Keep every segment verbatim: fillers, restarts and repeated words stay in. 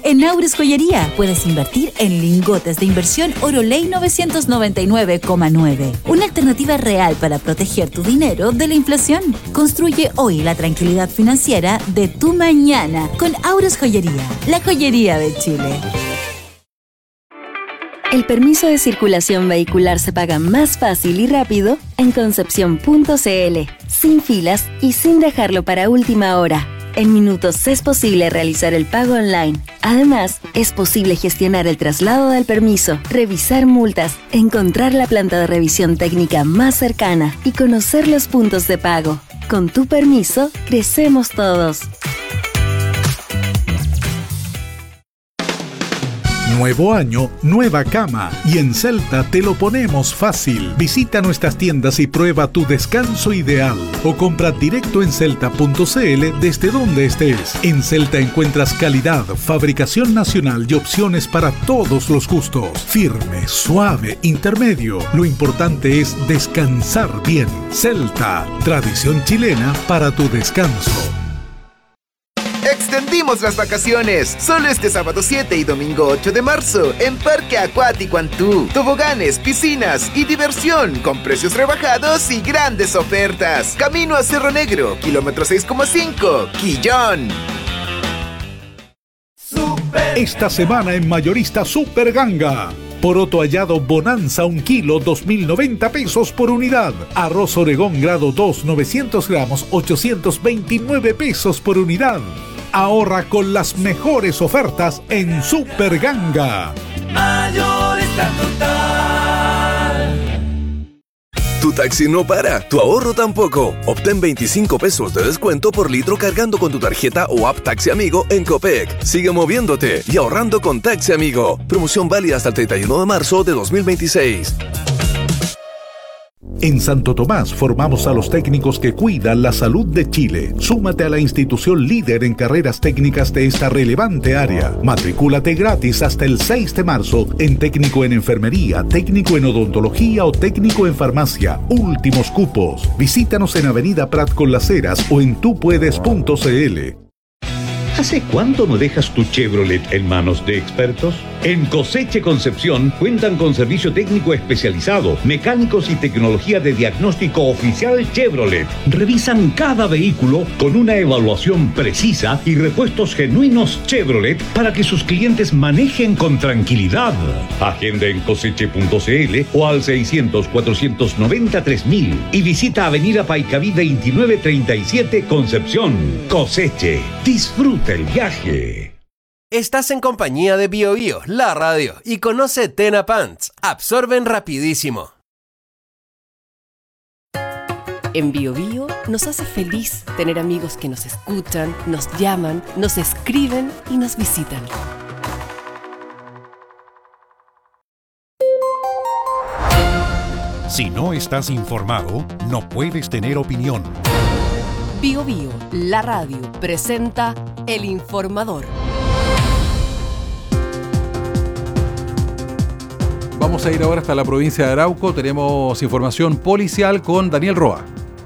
En Aures Joyería puedes invertir en lingotes de inversión Oroley novecientos noventa y nueve coma nueve. Una alternativa real para proteger tu dinero de la inflación. Construye hoy la tranquilidad financiera de tu mañana con Aures Joyería, la joyería de Chile. El permiso de circulación vehicular se paga más fácil y rápido en Concepción punto c l, sin filas y sin dejarlo para última hora. En minutos es posible realizar el pago online. Además, es posible gestionar el traslado del permiso, revisar multas, encontrar la planta de revisión técnica más cercana y conocer los puntos de pago. Con tu permiso, crecemos todos. Nuevo año, nueva cama. Y en Celta te lo ponemos fácil. Visita nuestras tiendas y prueba tu descanso ideal. O compra directo en celta punto c l desde donde estés. En Celta encuentras calidad, fabricación nacional y opciones para todos los gustos. Firme, suave, intermedio. Lo importante es descansar bien. Celta, tradición chilena para tu descanso. Extendimos las vacaciones, solo este sábado siete y domingo ocho de marzo, en Parque Acuático Antú. Toboganes, piscinas y diversión, con precios rebajados y grandes ofertas. Camino a Cerro Negro, kilómetro seis coma cinco, Quillón. Esta semana en Mayorista Super Ganga. Poroto hallado Bonanza un kilo, dos mil noventa pesos por unidad. Arroz Oregón grado dos, novecientos gramos, ochocientos veintinueve pesos por unidad. Ahorra con las mejores ofertas en Super Ganga. Mayorista total. Tu taxi no para, tu ahorro tampoco. Obtén veinticinco pesos de descuento por litro cargando con tu tarjeta o app Taxi Amigo en Copec. Sigue moviéndote y ahorrando con Taxi Amigo. Promoción válida hasta el treinta y uno de marzo de dos mil veintiséis. En Santo Tomás formamos a los técnicos que cuidan la salud de Chile. Súmate a la institución líder en carreras técnicas de esta relevante área. Matricúlate gratis hasta el seis de marzo en técnico en enfermería, técnico en odontología o técnico en farmacia. Últimos cupos. Visítanos en Avenida Prat con Las Heras o en tupuedes punto c l. ¿Hace cuánto no dejas tu Chevrolet en manos de expertos? En Coseche Concepción cuentan con servicio técnico especializado, mecánicos y tecnología de diagnóstico oficial Chevrolet. Revisan cada vehículo con una evaluación precisa y repuestos genuinos Chevrolet para que sus clientes manejen con tranquilidad. Agenda en coseche punto c l o al seiscientos, cuatrocientos noventa, tres mil y visita Avenida Paicaví veintinueve treinta y siete Concepción. Coseche. Disfruta el viaje. Estás en compañía de Bio Bio, la radio, y conoce Tena Pants. Absorben rapidísimo. En Bio Bio nos hace feliz tener amigos que nos escuchan, nos llaman, nos escriben y nos visitan. Si no estás informado, no puedes tener opinión. Bio Bio, la radio, presenta El Informador. Vamos a ir ahora hasta la provincia de Arauco. Tenemos información policial con Daniel Roa.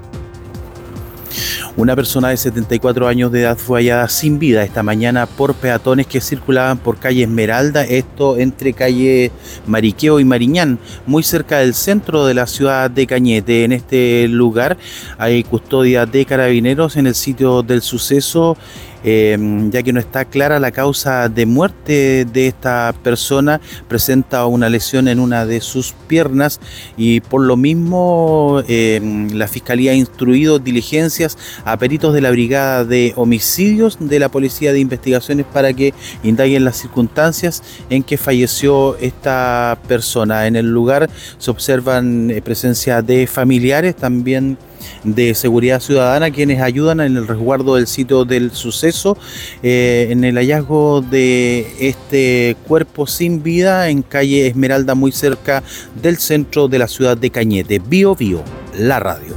Una persona de setenta y cuatro años de edad fue hallada sin vida esta mañana por peatones que circulaban por calle Esmeralda, esto entre calle Mariqueo y Mariñán, muy cerca del centro de la ciudad de Cañete. En este lugar hay custodia de carabineros en el sitio del suceso, eh, ya que no está clara la causa de muerte de esta persona. Presenta una lesión en una de sus piernas y por lo mismo eh, la Fiscalía ha instruido diligencias a peritos de la Brigada de Homicidios de la Policía de Investigaciones para que indaguen las circunstancias en que falleció esta persona. En el lugar se observan eh, presencia de familiares, también de seguridad ciudadana, quienes ayudan en el resguardo del sitio del suceso, eh, en el hallazgo de este cuerpo sin vida en calle Esmeralda, muy cerca del centro de la ciudad de Cañete. Bio Bio, la radio.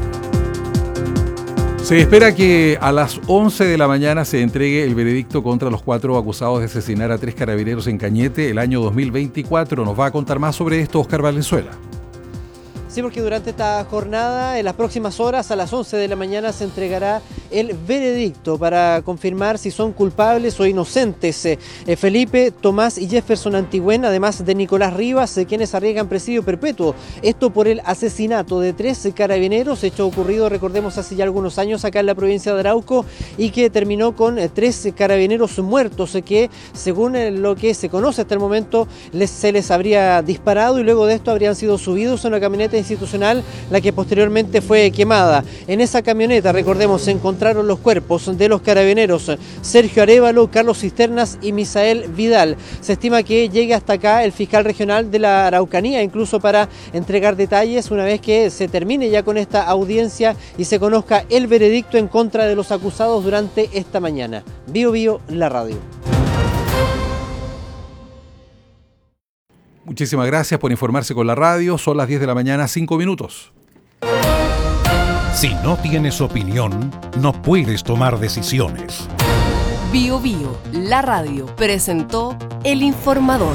Se espera que a las once de la mañana se entregue el veredicto contra los cuatro acusados de asesinar a tres carabineros en Cañete el año dos mil veinticuatro. Nos va a contar más sobre esto Oscar Valenzuela. Sí, porque durante esta jornada, en las próximas horas, a las once de la mañana, se entregará el veredicto para confirmar si son culpables o inocentes eh, Felipe, Tomás y Jefferson Antigüen, además de Nicolás Rivas, eh, quienes arriesgan presidio perpetuo. Esto por el asesinato de tres carabineros, hecho ocurrido, recordemos, hace ya algunos años acá en la provincia de Arauco, y que terminó con eh, tres carabineros muertos, eh, que según eh, lo que se conoce hasta el momento, les, se les habría disparado y luego de esto habrían sido subidos a una camioneta institucional, la que posteriormente fue quemada. En esa camioneta, recordemos, se encontraron los cuerpos de los carabineros Sergio Arévalo, Carlos Cisternas y Misael Vidal. Se estima que llegue hasta acá el fiscal regional de la Araucanía, incluso para entregar detalles una vez que se termine ya con esta audiencia y se conozca el veredicto en contra de los acusados durante esta mañana. Bio Bio, la radio. Muchísimas gracias por informarse con la radio. Son las diez de la mañana, cinco minutos. Si no tienes opinión, no puedes tomar decisiones. Bio Bio, la radio, presentó El Informador.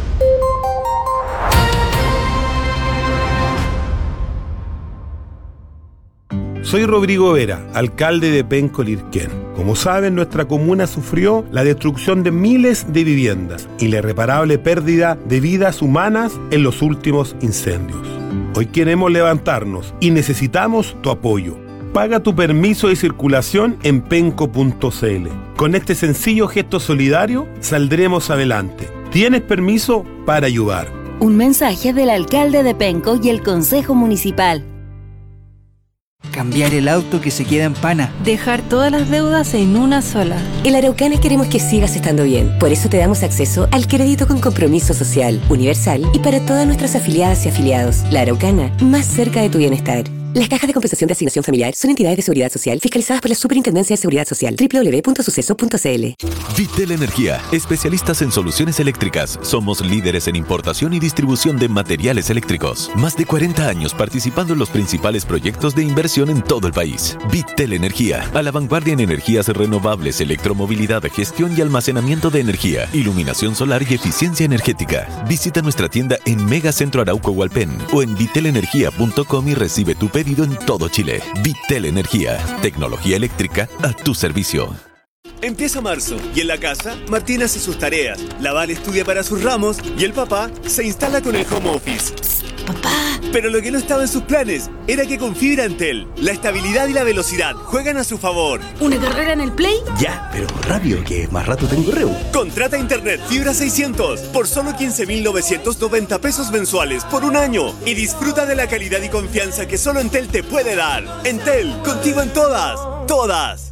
Soy Rodrigo Vera, alcalde de Penco Lirquén. Como saben, nuestra comuna sufrió la destrucción de miles de viviendas y la irreparable pérdida de vidas humanas en los últimos incendios. Hoy queremos levantarnos y necesitamos tu apoyo. Paga tu permiso de circulación en penco punto c l. Con este sencillo gesto solidario saldremos adelante. Tienes permiso para ayudar. Un mensaje del alcalde de Penco y el Consejo Municipal. Cambiar el auto que se queda en pana. Dejar todas las deudas en una sola. En la Araucana queremos que sigas estando bien. Por eso te damos acceso al crédito con compromiso social, universal y para todas nuestras afiliadas y afiliados. La Araucana, más cerca de tu bienestar. Las cajas de compensación de asignación familiar son entidades de seguridad social fiscalizadas por la Superintendencia de Seguridad Social. doble u doble u doble u punto suceso punto c l. Vitel Energía, especialistas en soluciones eléctricas. Somos líderes en importación y distribución de materiales eléctricos. Más de cuarenta años participando en los principales proyectos de inversión en todo el país. Vitel Energía, a la vanguardia en energías renovables, electromovilidad, gestión y almacenamiento de energía, iluminación solar y eficiencia energética. Visita nuestra tienda en Megacentro Arauco Hualpén o en vitel energía punto com y recibe tu pedido en todo Chile. Vitel Energía, tecnología eléctrica a tu servicio. Empieza marzo y en la casa Martín hace sus tareas, la Val estudia para sus ramos y el papá se instala con el home office. Papá. Pero lo que no estaba en sus planes era que con fibra Entel, la estabilidad y la velocidad juegan a su favor. ¿Una carrera en el Play? Ya, pero rápido que más rato tengo reu. Contrata internet fibra seiscientos por solo quince mil novecientos noventa pesos mensuales por un año y disfruta de la calidad y confianza que solo Entel te puede dar. Entel, contigo en todas, todas.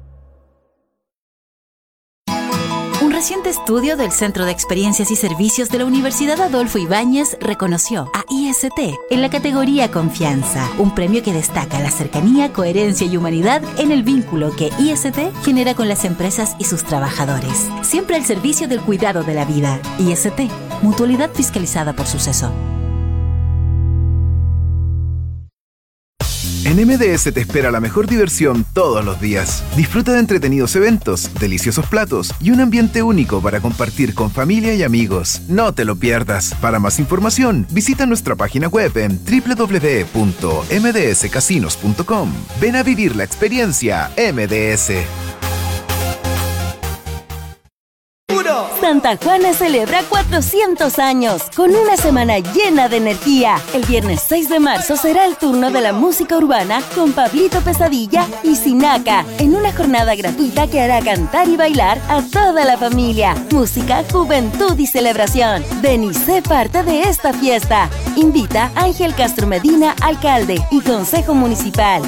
Un reciente estudio del Centro de Experiencias y Servicios de la Universidad Adolfo Ibáñez reconoció a I S T en la categoría Confianza, un premio que destaca la cercanía, coherencia y humanidad en el vínculo que I S T genera con las empresas y sus trabajadores. Siempre al servicio del cuidado de la vida. I S T, mutualidad fiscalizada por Suceso. En M D S te espera la mejor diversión todos los días. Disfruta de entretenidos eventos, deliciosos platos y un ambiente único para compartir con familia y amigos. No te lo pierdas. Para más información, visita nuestra página web en doble u doble u doble u punto m d s casinos punto com. Ven a vivir la experiencia M D S. Santa Juana celebra cuatrocientos años con una semana llena de energía. El viernes seis de marzo será el turno de la música urbana con Pablito Pesadilla y Sinaca en una jornada gratuita que hará cantar y bailar a toda la familia. Música, juventud y celebración. Ven y sé parte de esta fiesta. Invita Ángel Castro Medina, alcalde y Consejo Municipal.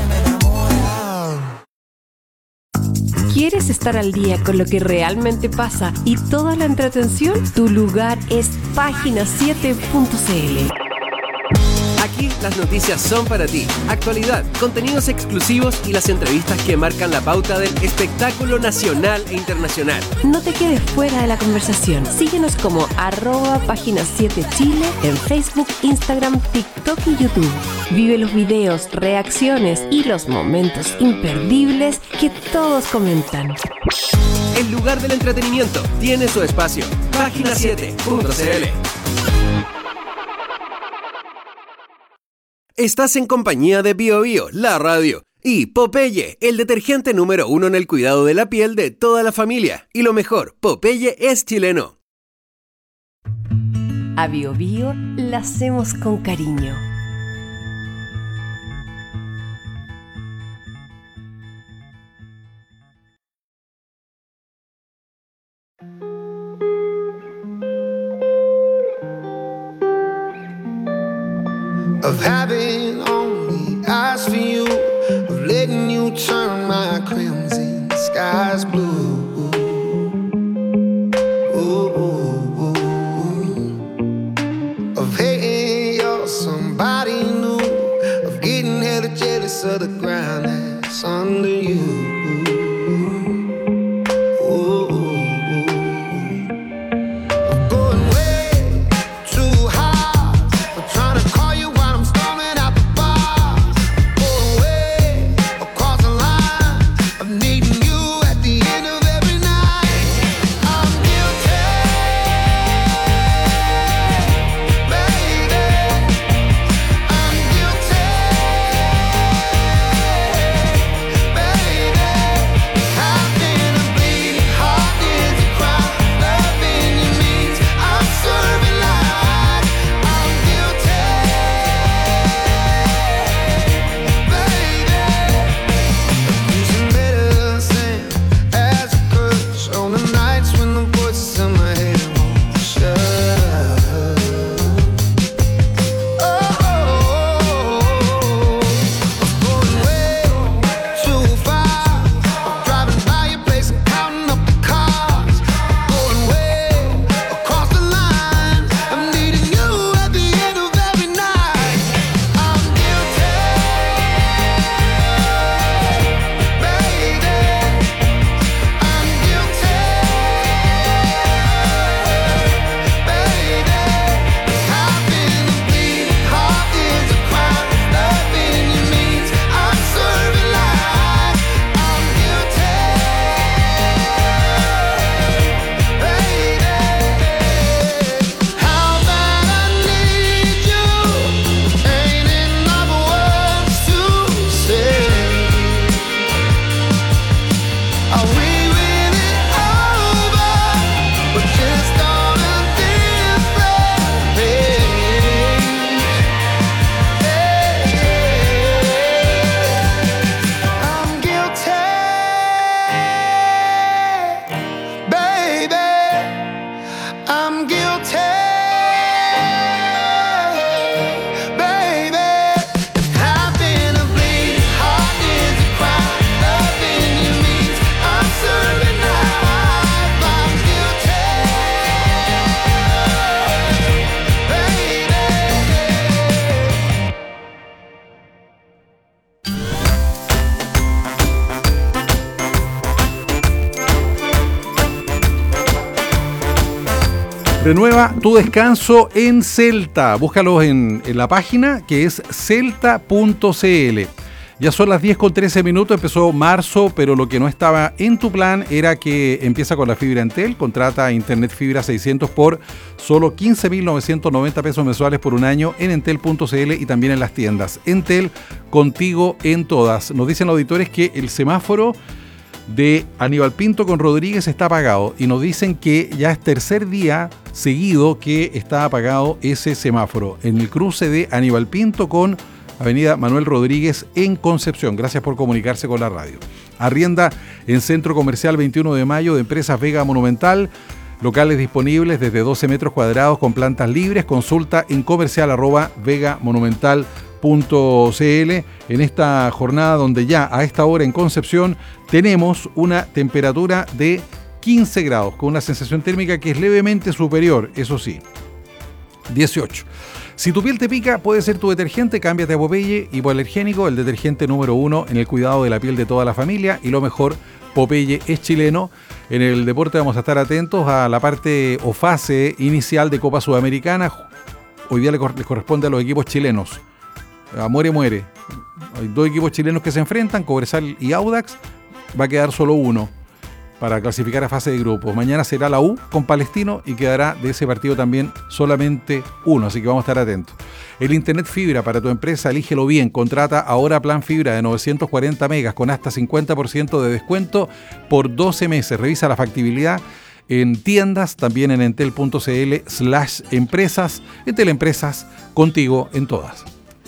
¿Quieres estar al día con lo que realmente pasa y toda la entretención? Tu lugar es página siete punto c l. Aquí las noticias son para ti. Actualidad, contenidos exclusivos y las entrevistas que marcan la pauta del espectáculo nacional e internacional. No te quedes fuera de la conversación. Síguenos como arroba página siete Chile en Facebook, Instagram, TikTok y YouTube. Vive los videos, reacciones y los momentos imperdibles que todos comentan. El lugar del entretenimiento tiene su espacio. página siete punto c l. Estás en compañía de Bio Bio, la radio, y Popeye, el detergente número uno en el cuidado de la piel de toda la familia. Y lo mejor, Popeye es chileno. A Bio Bio la hacemos con cariño. Of having only eyes for you, of letting you turn my crimson skies blue. Ooh, ooh, ooh. Of hating you're somebody new, of getting hella jealous of the ground that's under you. Renueva tu descanso en Celta. Búscalos en, en la página que es celta punto c l. Ya son las diez con trece minutos, empezó marzo, pero lo que no estaba en tu plan era que empieza con la fibra Entel. Contrata Internet Fibra seiscientos por solo quince mil novecientos noventa pesos mensuales por un año en entel punto c l y también en las tiendas. Entel, contigo en todas. Nos dicen auditores que el semáforo de Aníbal Pinto con Rodríguez está apagado y nos dicen que ya es tercer día seguido que está apagado ese semáforo en el cruce de Aníbal Pinto con Avenida Manuel Rodríguez en Concepción. Gracias por comunicarse con la radio. Arrienda en Centro Comercial veintiuno de mayo de Empresas Vega Monumental. Locales disponibles desde doce metros cuadrados con plantas libres. Consulta en comercial arroba vega monumental punto c l. En esta jornada donde ya a esta hora en Concepción tenemos una temperatura de quince grados con una sensación térmica que es levemente superior, eso sí, dieciocho. Si tu piel te pica, puede ser tu detergente, cámbiate a Popeye Hipoalergénico, el detergente número uno en el cuidado de la piel de toda la familia. Y lo mejor, Popeye es chileno. En el deporte vamos a estar atentos a la parte o fase inicial de Copa Sudamericana. Hoy día les corresponde a los equipos chilenos. A muere, muere. Hay dos equipos chilenos que se enfrentan, Cobresal y Audax. Va a quedar solo uno para clasificar a fase de grupos. Mañana será la U con Palestino y quedará de ese partido también solamente uno, así que vamos a estar atentos. El internet fibra para tu empresa, elígelo bien. Contrata ahora plan fibra de novecientos cuarenta megas con hasta cincuenta por ciento de descuento por doce meses. Revisa la factibilidad en tiendas, también en entel.cl slash empresas. Entel Empresas, contigo en todas.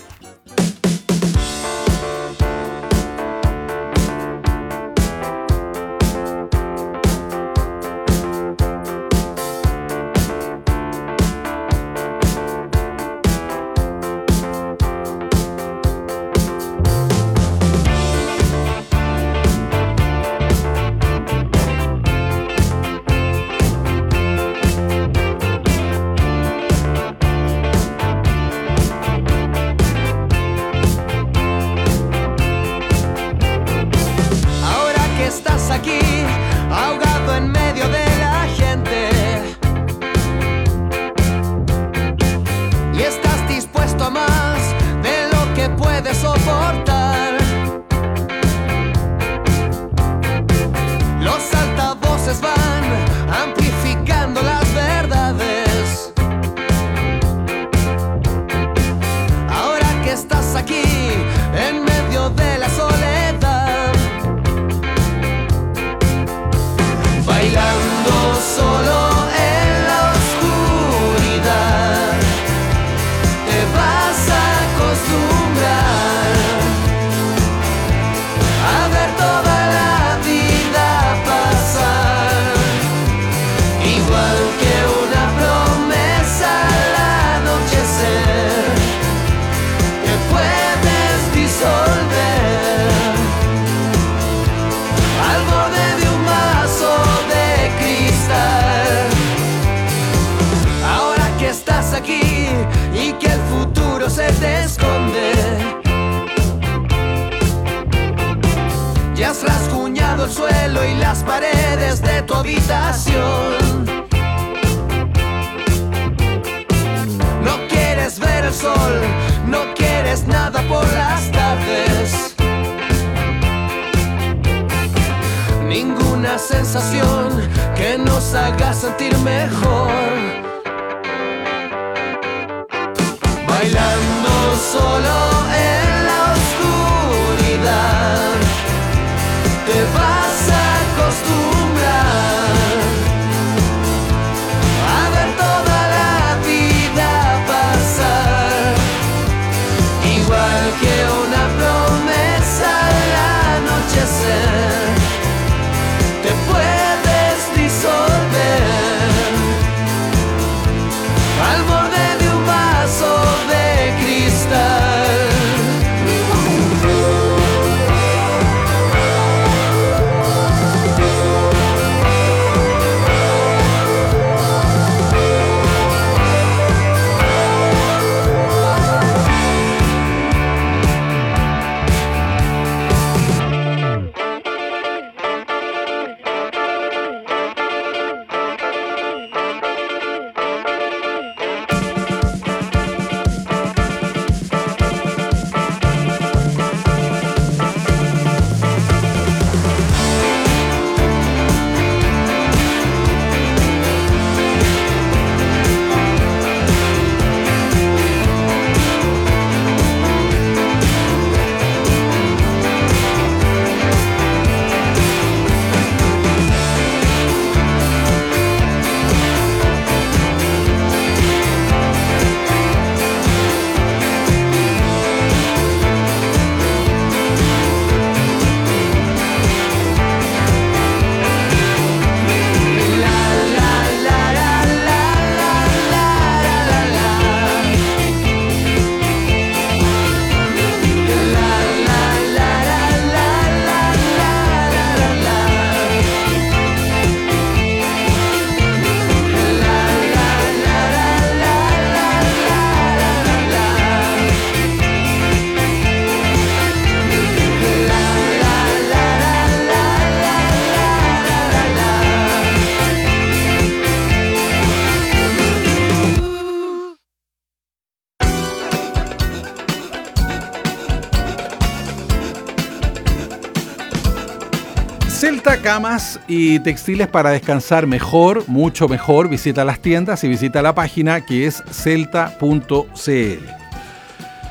Celta Camas y Textiles para descansar mejor, mucho mejor. Visita las tiendas y visita la página que es celta punto c l.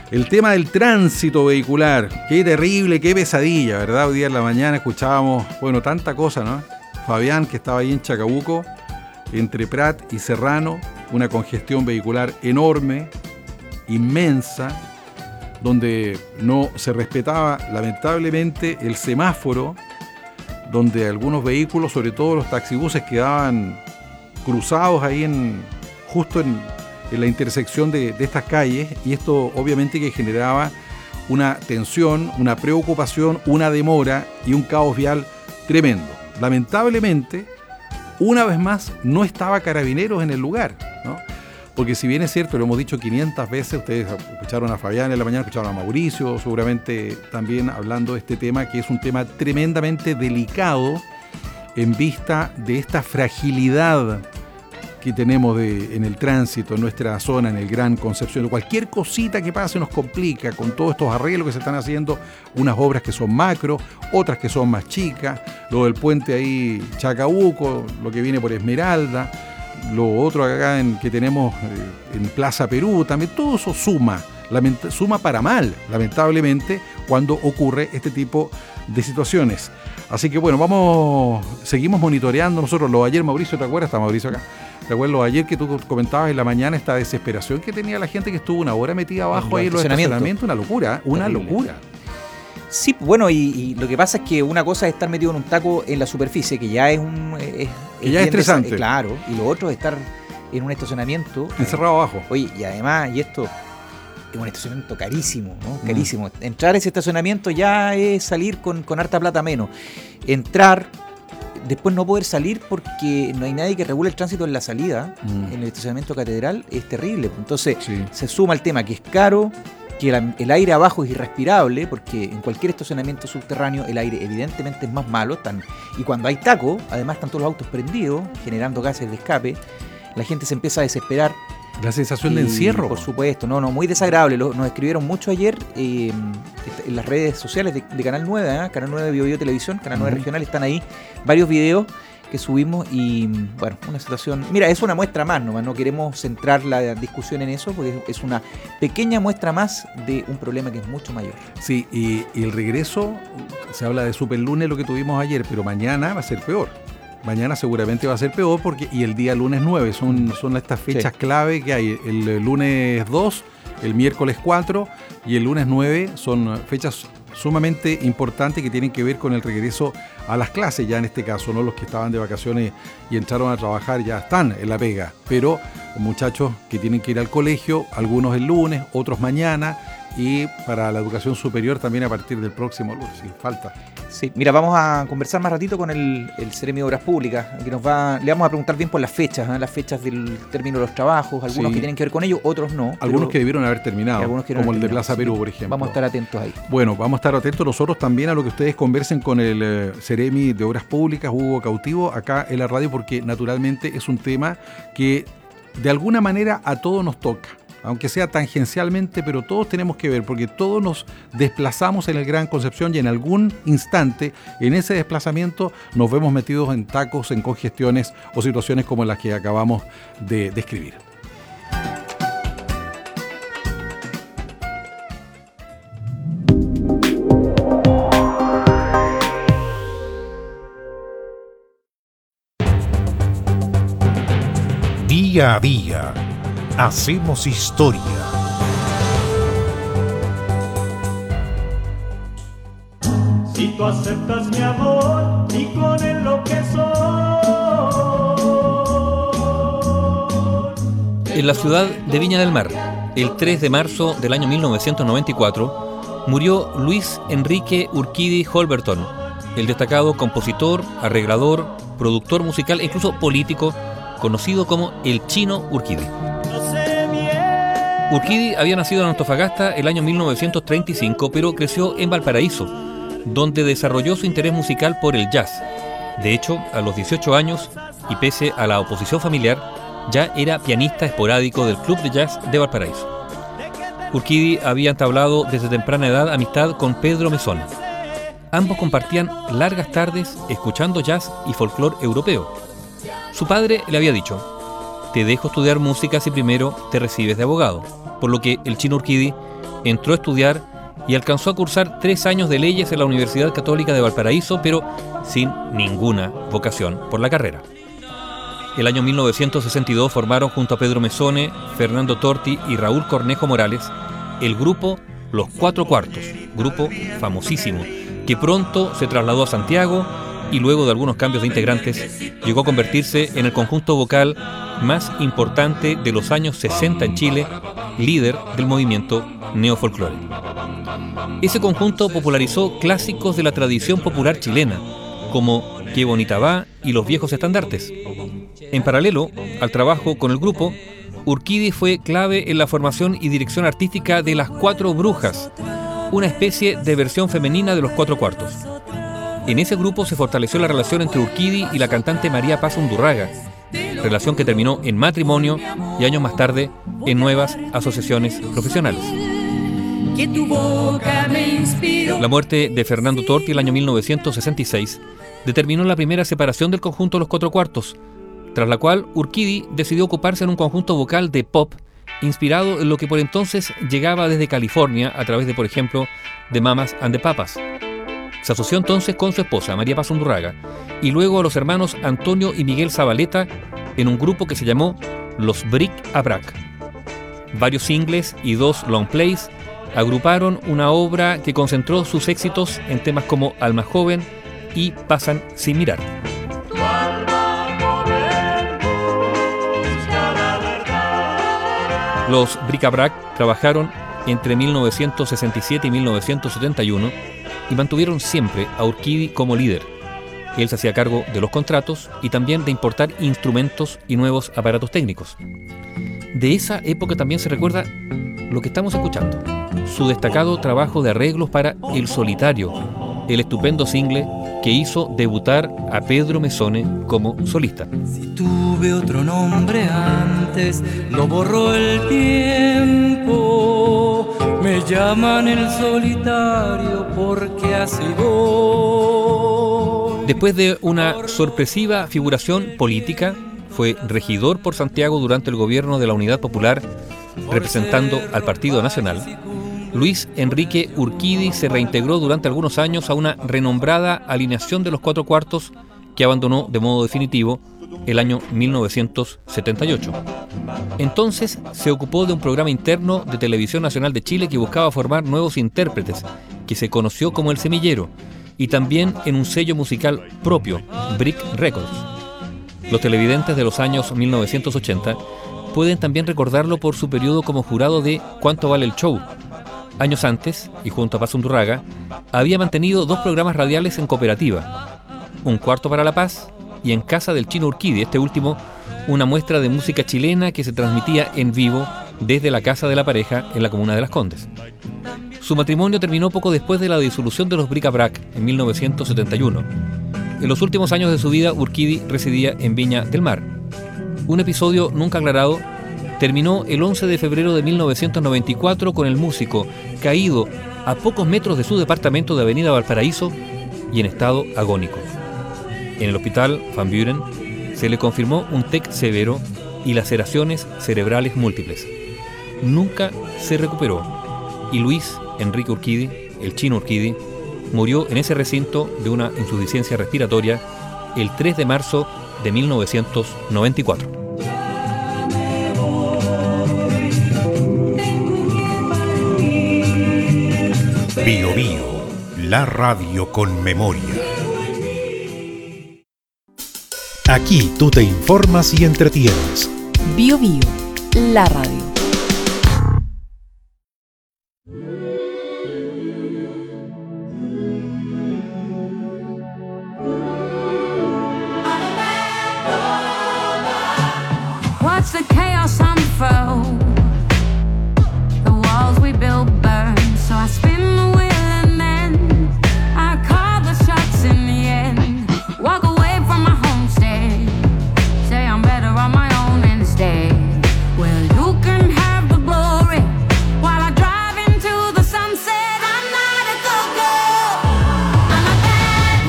El tema del tránsito vehicular, qué terrible, qué pesadilla, ¿verdad? Hoy día en la mañana escuchábamos, bueno, tanta cosa, ¿no? Fabián, que estaba ahí en Chacabuco, entre Prat y Serrano, una congestión vehicular enorme, inmensa, donde no se respetaba lamentablemente el semáforo, donde algunos vehículos, sobre todo los taxibuses, quedaban cruzados ahí en justo en, en la intersección de, de estas calles, y esto obviamente que generaba una tensión, una preocupación, una demora y un caos vial tremendo. Lamentablemente, una vez más, no estaba Carabineros en el lugar, ¿no? Porque si bien es cierto, lo hemos dicho quinientas veces, ustedes escucharon a Fabián en la mañana, escucharon a Mauricio, seguramente también hablando de este tema, que es un tema tremendamente delicado en vista de esta fragilidad que tenemos de, en el tránsito, en nuestra zona, en el Gran Concepción. Cualquier cosita que pase nos complica con todos estos arreglos que se están haciendo, unas obras que son macro, otras que son más chicas, lo del puente ahí Chacabuco, lo que viene por Esmeralda, lo otro acá en, que tenemos eh, en Plaza Perú, también todo eso suma, lament- suma para mal, lamentablemente, cuando ocurre este tipo de situaciones. Así que bueno, vamos, seguimos monitoreando nosotros. Lo de ayer, Mauricio, ¿te acuerdas? Está Mauricio acá. ¿Te acuerdas lo de ayer que tú comentabas en la mañana, esta desesperación que tenía la gente que estuvo una hora metida abajo ahí en los estacionamientos? Una locura, una Terrible. locura. Sí, bueno, y, y lo que pasa es que una cosa es estar metido en un taco en la superficie, que ya es un... Es, que ya es estresante. Desa- claro, y lo otro es estar en un estacionamiento... Encerrado eh, abajo. Oye, y además, y esto, es un estacionamiento carísimo, ¿no? Carísimo. Mm. Entrar a ese estacionamiento ya es salir con, con harta plata menos. Entrar, después no poder salir porque no hay nadie que regule el tránsito en la salida, mm. en el estacionamiento Catedral, es terrible. Entonces, sí. se suma el tema que es caro, que el, el aire abajo es irrespirable, porque en cualquier estacionamiento subterráneo el aire evidentemente es más malo, están, y cuando hay taco, además están todos los autos prendidos, generando gases de escape, la gente se empieza a desesperar. La sensación y, de encierro. Por supuesto, no, no, muy desagradable. Lo, nos escribieron mucho ayer eh, en las redes sociales de, de Canal nueve, ¿eh? Canal nueve Bio Bio Televisión, Canal nueve uh-huh. Regional, están ahí varios videos que subimos y, bueno, una situación... Mira, es una muestra más, nomás, no queremos centrar la discusión en eso, porque es una pequeña muestra más de un problema que es mucho mayor. Sí, y, y el regreso, se habla de superlunes, lo que tuvimos ayer, pero mañana va a ser peor. Mañana seguramente va a ser peor, porque y el día lunes nueve, son, son estas fechas sí. clave que hay. El lunes dos, el miércoles cuatro y el lunes nueve son fechas sumamente importantes que tienen que ver con el regreso a las clases, ya en este caso, ¿no? Los que estaban de vacaciones y entraron a trabajar ya están en la pega, pero muchachos que tienen que ir al colegio, algunos el lunes, otros mañana, y para la educación superior también a partir del próximo lunes, sin falta. Sí, mira, vamos a conversar más ratito con el, el Seremi de Obras Públicas, que nos va, le vamos a preguntar bien por las fechas, ¿eh? Las fechas del término de los trabajos, algunos sí. que tienen que ver con ello, otros no. Algunos que debieron haber terminado, como haber el de terminado, Plaza sí. Perú, por ejemplo. Vamos a estar atentos ahí. Bueno, vamos a estar atentos nosotros también a lo que ustedes conversen con el eh, Seremi de Obras Públicas, Hugo Cautivo, acá en la radio, porque naturalmente es un tema que de alguna manera a todos nos toca. Aunque sea tangencialmente, pero todos tenemos que ver, porque todos nos desplazamos en el Gran Concepción y en algún instante, en ese desplazamiento, nos vemos metidos en tacos, en congestiones o situaciones como las que acabamos de describir. Día a día. Hacemos historia. Si tú aceptas mi amor y con él lo que soy. En la ciudad de Viña del Mar, el tres de marzo del año mil novecientos noventa y cuatro, murió Luis Enrique Urquidi Holberton, el destacado compositor, arreglador, productor musical e incluso político, conocido como el Chino Urquidi. Urquidi había nacido en Antofagasta el año mil novecientos treinta y cinco, pero creció en Valparaíso, donde desarrolló su interés musical por el jazz. De hecho, a los dieciocho años, y pese a la oposición familiar, ya era pianista esporádico del Club de Jazz de Valparaíso. Urquidi había entablado desde temprana edad amistad con Pedro Mesón. Ambos compartían largas tardes escuchando jazz y folclore europeo. Su padre le había dicho: te dejo estudiar música si primero te recibes de abogado, por lo que el Chino Urquidi entró a estudiar y alcanzó a cursar tres años de leyes en la Universidad Católica de Valparaíso, pero sin ninguna vocación por la carrera. El año mil novecientos sesenta y dos formaron junto a Pedro Mesone, Fernando Torti y Raúl Cornejo Morales el grupo Los Cuatro Cuartos, grupo famosísimo, que pronto se trasladó a Santiago y luego de algunos cambios de integrantes llegó a convertirse en el conjunto vocal más importante de los años sesenta en Chile, líder del movimiento neofolclore. Ese conjunto popularizó clásicos de la tradición popular chilena, como Qué bonita va y Los viejos estandartes. En paralelo al trabajo con el grupo, Urquidi fue clave en la formación y dirección artística de Las Cuatro Brujas, una especie de versión femenina de Los Cuatro Cuartos. En ese grupo se fortaleció la relación entre Urquidi y la cantante María Paz Undurraga, relación que terminó en matrimonio y años más tarde en nuevas asociaciones profesionales. La muerte de Fernando Torti el año mil novecientos sesenta y seis determinó la primera separación del conjunto Los Cuatro Cuartos, tras la cual Urquidi decidió ocuparse en un conjunto vocal de pop inspirado en lo que por entonces llegaba desde California a través de, por ejemplo, The Mamas and the Papas. Se asoció entonces con su esposa, María Paz Undurraga, y luego a los hermanos Antonio y Miguel Zabaleta en un grupo que se llamó Los Bric a Brac. Varios singles y dos long plays agruparon una obra que concentró sus éxitos en temas como Alma Joven y Pasan sin mirar. Los Bric a Brac trabajaron entre mil novecientos sesenta y siete y mil novecientos setenta y uno y mantuvieron siempre a Urquidi como líder. Él se hacía cargo de los contratos y también de importar instrumentos y nuevos aparatos técnicos. De esa época también se recuerda lo que estamos escuchando, su destacado trabajo de arreglos para El Solitario, el estupendo single que hizo debutar a Pedro Mesone como solista. Si tuve otro nombre antes, lo borró el tiempo. Me llaman El Solitario porque así voy. Después de una sorpresiva figuración política, fue regidor por Santiago durante el gobierno de la Unidad Popular, representando al Partido Nacional. Luis Enrique Urquidi se reintegró durante algunos años a una renombrada alineación de Los Cuatro Cuartos que abandonó de modo definitivo el año mil novecientos setenta y ocho. Entonces se ocupó de un programa interno de Televisión Nacional de Chile que buscaba formar nuevos intérpretes, que se conoció como El Semillero, y también en un sello musical propio, Bric Records. Los televidentes de los años mil novecientos ochenta pueden también recordarlo por su periodo como jurado de ¿Cuánto vale el show? Años antes, y junto a Paz Undurraga, había mantenido dos programas radiales en cooperativa, Un Cuarto para la Paz y En Casa del Chino Urquidi, este último una muestra de música chilena que se transmitía en vivo desde la casa de la pareja en la comuna de Las Condes. Su matrimonio terminó poco después de la disolución de los Bric a Brac en mil novecientos setenta y uno. En los últimos años de su vida, Urquidi residía en Viña del Mar. Un episodio nunca aclarado terminó el once de febrero de mil novecientos noventa y cuatro con el músico caído a pocos metros de su departamento de Avenida Valparaíso y en estado agónico. En el hospital Van Buren se le confirmó un T E C severo y laceraciones cerebrales múltiples. Nunca se recuperó y Luis Enrique Urquidi, el Chino Urquidi, murió en ese recinto de una insuficiencia respiratoria el tres de marzo de mil novecientos noventa y cuatro. Bio Bio, la radio con memoria. Aquí tú te informas y entretienes. Bio Bio, la radio. Watch the chaos unfurl. The walls we built burn, so I spin the wheel and then I call the shots in the end. Walk away from my homestead, say I'm better on my own instead. Well, you can have the glory while I drive into the sunset. I'm not a good girl, I'm a bad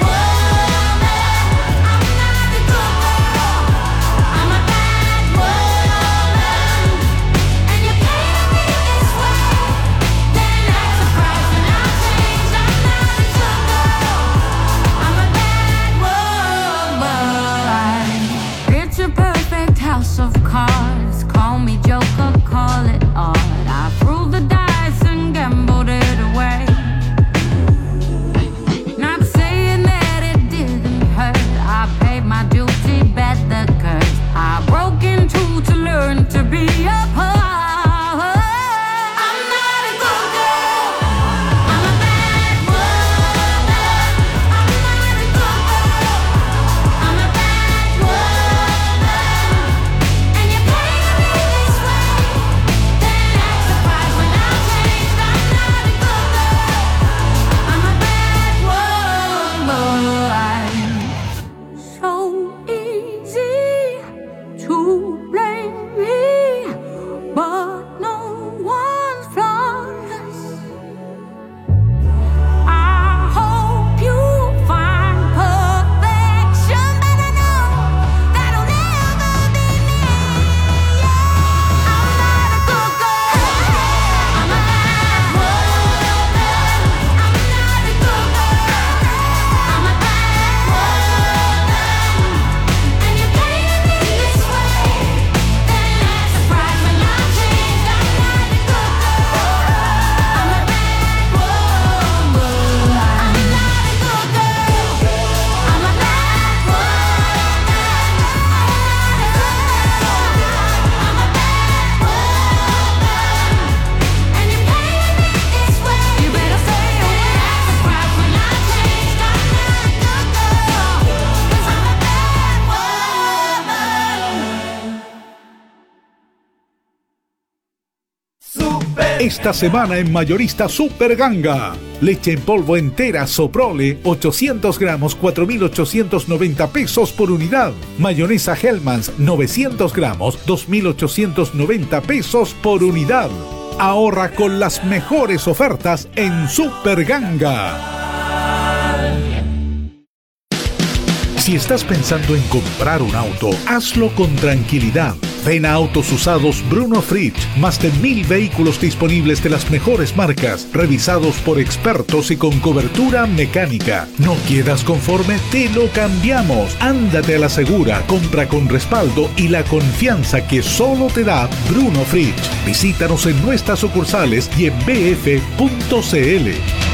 woman. I'm not a good girl, I'm a bad woman. cards. Call me Joker, call it art. I threw the dice and gambled it away. Not saying that it didn't hurt. I paid my duty, bet the curse. I broke in two to learn to be a part. Esta semana en Mayorista Super Ganga. Leche en polvo entera Soprole, ochocientos gramos, cuatro mil ochocientos noventa pesos por unidad. Mayonesa Hellmann's, novecientos gramos, dos mil ochocientos noventa pesos por unidad. Ahorra con las mejores ofertas en Super Ganga. Si estás pensando en comprar un auto, hazlo con tranquilidad. Ven a Autos Usados Bruno Fritsch. Más de mil vehículos disponibles de las mejores marcas, revisados por expertos y con cobertura mecánica. ¿No quedas conforme? Te lo cambiamos. Ándate a la segura, compra con respaldo y la confianza que solo te da Bruno Fritsch. Visítanos en nuestras sucursales y en b f punto c l.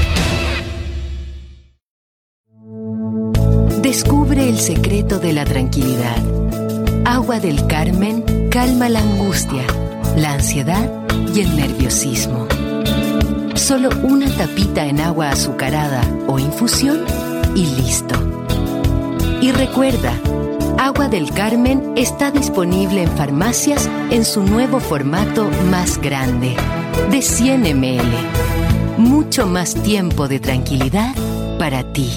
Descubre el secreto de la tranquilidad. Agua del Carmen calma la angustia, la ansiedad y el nerviosismo. Solo una tapita en agua azucarada o infusión y listo. Y recuerda, Agua del Carmen está disponible en farmacias en su nuevo formato más grande, de cien mililitros. Mucho más tiempo de tranquilidad para ti.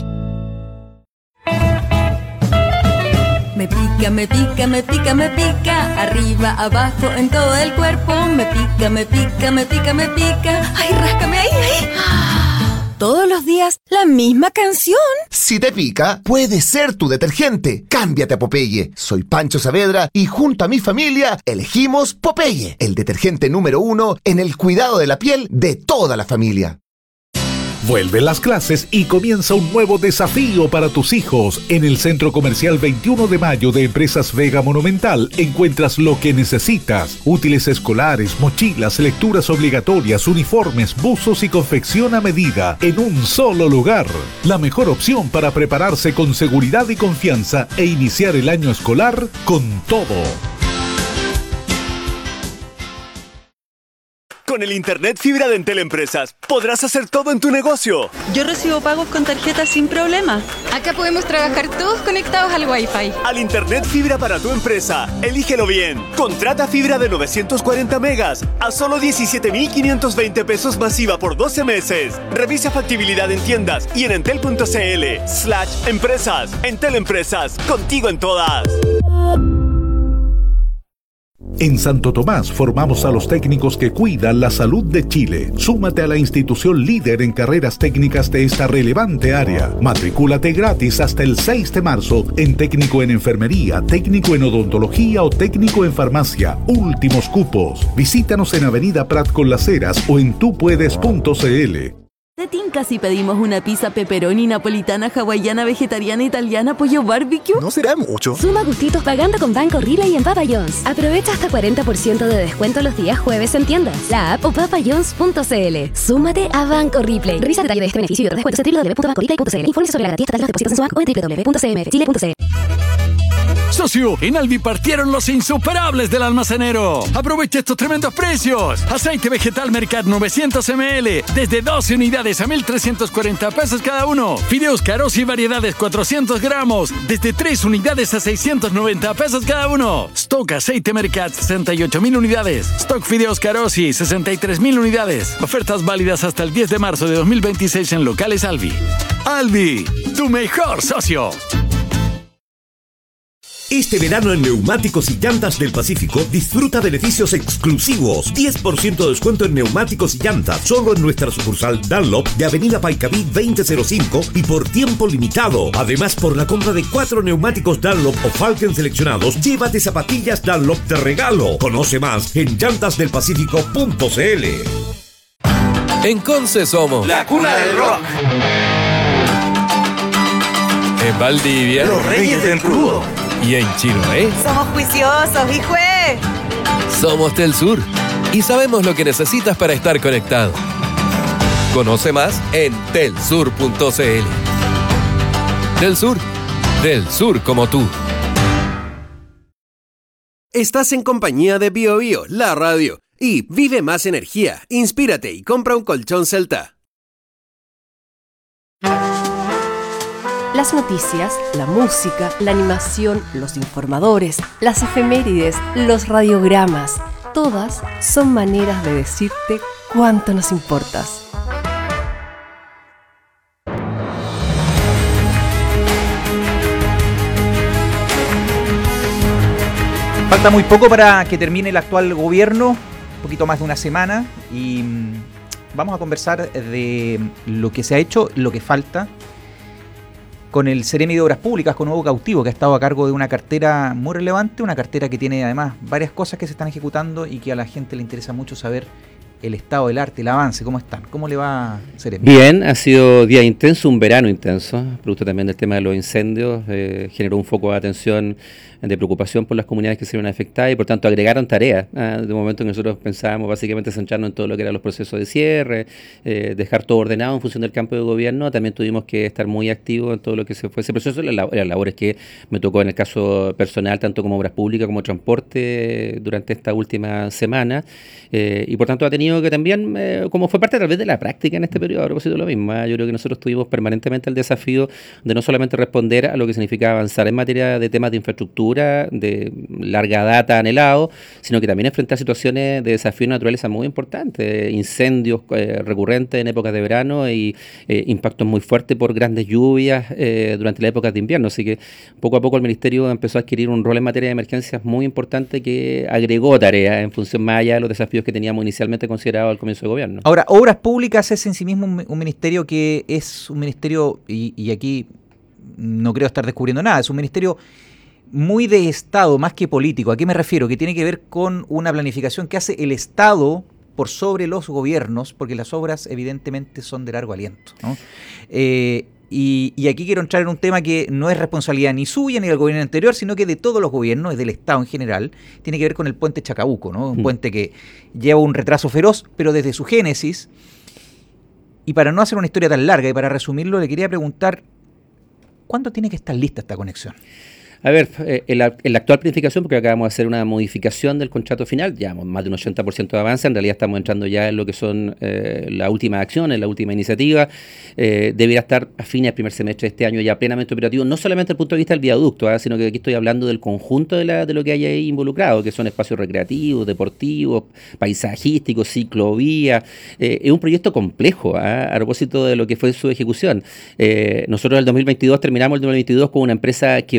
Me pica, me pica, me pica, me pica. Arriba, abajo, en todo el cuerpo. Me pica, me pica, me pica, me pica. Ay, ráscame ahí, ahí. Todos los días, la misma canción. Si te pica, puede ser tu detergente. Cámbiate a Popeye. Soy Pancho Saavedra y junto a mi familia elegimos Popeye, el detergente número uno en el cuidado de la piel de toda la familia. Vuelven las clases y comienza un nuevo desafío para tus hijos. En el Centro Comercial veintiuno de mayo de Empresas Vega Monumental encuentras lo que necesitas. Útiles escolares, mochilas, lecturas obligatorias, uniformes, buzos y confección a medida en un solo lugar. La mejor opción para prepararse con seguridad y confianza e iniciar el año escolar con todo. Con el Internet Fibra de Entel Empresas podrás hacer todo en tu negocio. Yo recibo pagos con tarjeta sin problema. Acá podemos trabajar todos conectados al Wi-Fi. Al Internet Fibra para tu empresa, elígelo bien. Contrata fibra de novecientos cuarenta megas a solo diecisiete mil quinientos veinte pesos masiva por doce meses. Revisa factibilidad en tiendas y en entel.cl slash empresas. Entel Empresas, contigo en todas. En Santo Tomás formamos a los técnicos que cuidan la salud de Chile. Súmate a la institución líder en carreras técnicas de esta relevante área. Matricúlate gratis hasta el seis de marzo en técnico en enfermería, técnico en odontología o técnico en farmacia. Últimos cupos. Visítanos en Avenida Prat con Las Heras o en tupuedes punto c l. ¿Te tinca si pedimos una pizza pepperoni, napolitana, hawaiana, vegetariana, italiana, pollo barbecue? No será mucho. Suma gustitos pagando con Banco Ripley en Papa John's. Aprovecha hasta cuarenta por ciento de descuento los días jueves en tiendas, la app o papajohns punto c l. Súmate a Banco Ripley. Revisa detalle de este beneficio y otros descuentos en w w w punto banco ripley punto c l. Infórmese sobre la garantía estatal de los depósitos en su banco en w w w punto c m f chile punto c l. Socio, en Alvi partieron los insuperables del almacenero. Aprovecha estos tremendos precios. Aceite vegetal Mercat novecientos mililitros desde doce unidades a mil trescientos cuarenta pesos cada uno. Fideos Caros y variedades cuatrocientos gramos desde tres unidades a seiscientos noventa pesos cada uno. Stock aceite Mercat sesenta y ocho mil unidades. Stock Fideos Carosi sesenta y tres mil unidades. Ofertas válidas hasta el diez de marzo de dos mil veintiséis en locales Alvi. Alvi, tu mejor socio. Este verano en Neumáticos y Llantas del Pacífico disfruta beneficios exclusivos. diez por ciento de descuento en neumáticos y llantas solo en nuestra sucursal Dunlop de Avenida Paicaví veinte cero cinco y por tiempo limitado. Además, por la compra de cuatro neumáticos Dunlop o Falken seleccionados, llévate zapatillas Dunlop de regalo. Conoce más en llantas del pacífico punto c l. En Conce somos la cuna del rock. En Valdivia, los reyes del crudo. Y en Chiloé, somos juiciosos, hijo. Somos Tel Sur y sabemos lo que necesitas para estar conectado. Conoce más en telsur punto c l. Del Sur, del Sur como tú. Estás en compañía de Bio Bio, la radio. Y vive más energía, inspírate y compra un colchón Celta. Las noticias, la música, la animación, los informadores, las efemérides, los radiogramas, todas son maneras de decirte cuánto nos importas. Falta muy poco para que termine el actual gobierno, un poquito más de una semana, y vamos a conversar de lo que se ha hecho, lo que falta, con el Seremi de Obras Públicas, con Hugo Cautivo, que ha estado a cargo de una cartera muy relevante, una cartera que tiene además varias cosas que se están ejecutando y que a la gente le interesa mucho saber el estado del arte, el avance, cómo están, cómo le va, Seremi. Bien, ha sido día intenso, un verano intenso, producto también del tema de los incendios, eh, generó un foco de atención, de preocupación por las comunidades que se vieron afectadas y por tanto agregaron tareas. ¿eh? De momento que nosotros pensábamos básicamente centrarnos en todo lo que eran los procesos de cierre, eh, dejar todo ordenado en función del campo de gobierno, también tuvimos que estar muy activos en todo lo que se fue ese proceso, las, las labores que me tocó en el caso personal, tanto como obras públicas como transporte durante esta última semana, eh, y por tanto ha tenido que también, eh, como fue parte tal vez de la práctica en este periodo, a propósito de lo mismo, ¿eh? Yo creo que nosotros tuvimos permanentemente el desafío de no solamente responder a lo que significa avanzar en materia de temas de infraestructura de larga data anhelado, sino que también enfrentar situaciones de desafío de naturaleza muy importantes, incendios eh, recurrentes en épocas de verano y eh, impactos muy fuertes por grandes lluvias eh, durante las épocas de invierno, así que poco a poco el Ministerio empezó a adquirir un rol en materia de emergencias muy importante que agregó tareas en función más allá de los desafíos que teníamos inicialmente considerados al comienzo del gobierno. Ahora, Obras Públicas es en sí mismo un, un ministerio que es un ministerio, y, y aquí no creo estar descubriendo nada, es un ministerio muy de Estado, más que político. ¿A qué me refiero? Que tiene que ver con una planificación que hace el Estado por sobre los gobiernos, porque las obras evidentemente son de largo aliento, ¿no? Eh, y, y aquí quiero entrar en un tema que no es responsabilidad ni suya ni del gobierno anterior, sino que de todos los gobiernos, del Estado en general. Tiene que ver con el puente Chacabuco, ¿no? Un mm. puente que lleva un retraso feroz, pero desde su génesis. Y para no hacer una historia tan larga y para resumirlo, le quería preguntar, ¿cuándo tiene que estar lista esta conexión? A ver, eh, en, la, en la actual planificación, porque acabamos de hacer una modificación del contrato final, llevamos más de un ochenta por ciento de avance, en realidad estamos entrando ya en lo que son eh, las últimas acciones, la última iniciativa, eh, debería estar a fines del primer semestre de este año ya plenamente operativo, no solamente desde el punto de vista del viaducto, ¿eh? sino que aquí estoy hablando del conjunto de, la, de lo que hay ahí involucrado, que son espacios recreativos, deportivos, paisajísticos, ciclovías. Eh, es un proyecto complejo, ¿eh? a propósito de lo que fue su ejecución. Eh, nosotros en el dos mil veintidós terminamos el dos mil veintidós con una empresa quebrada,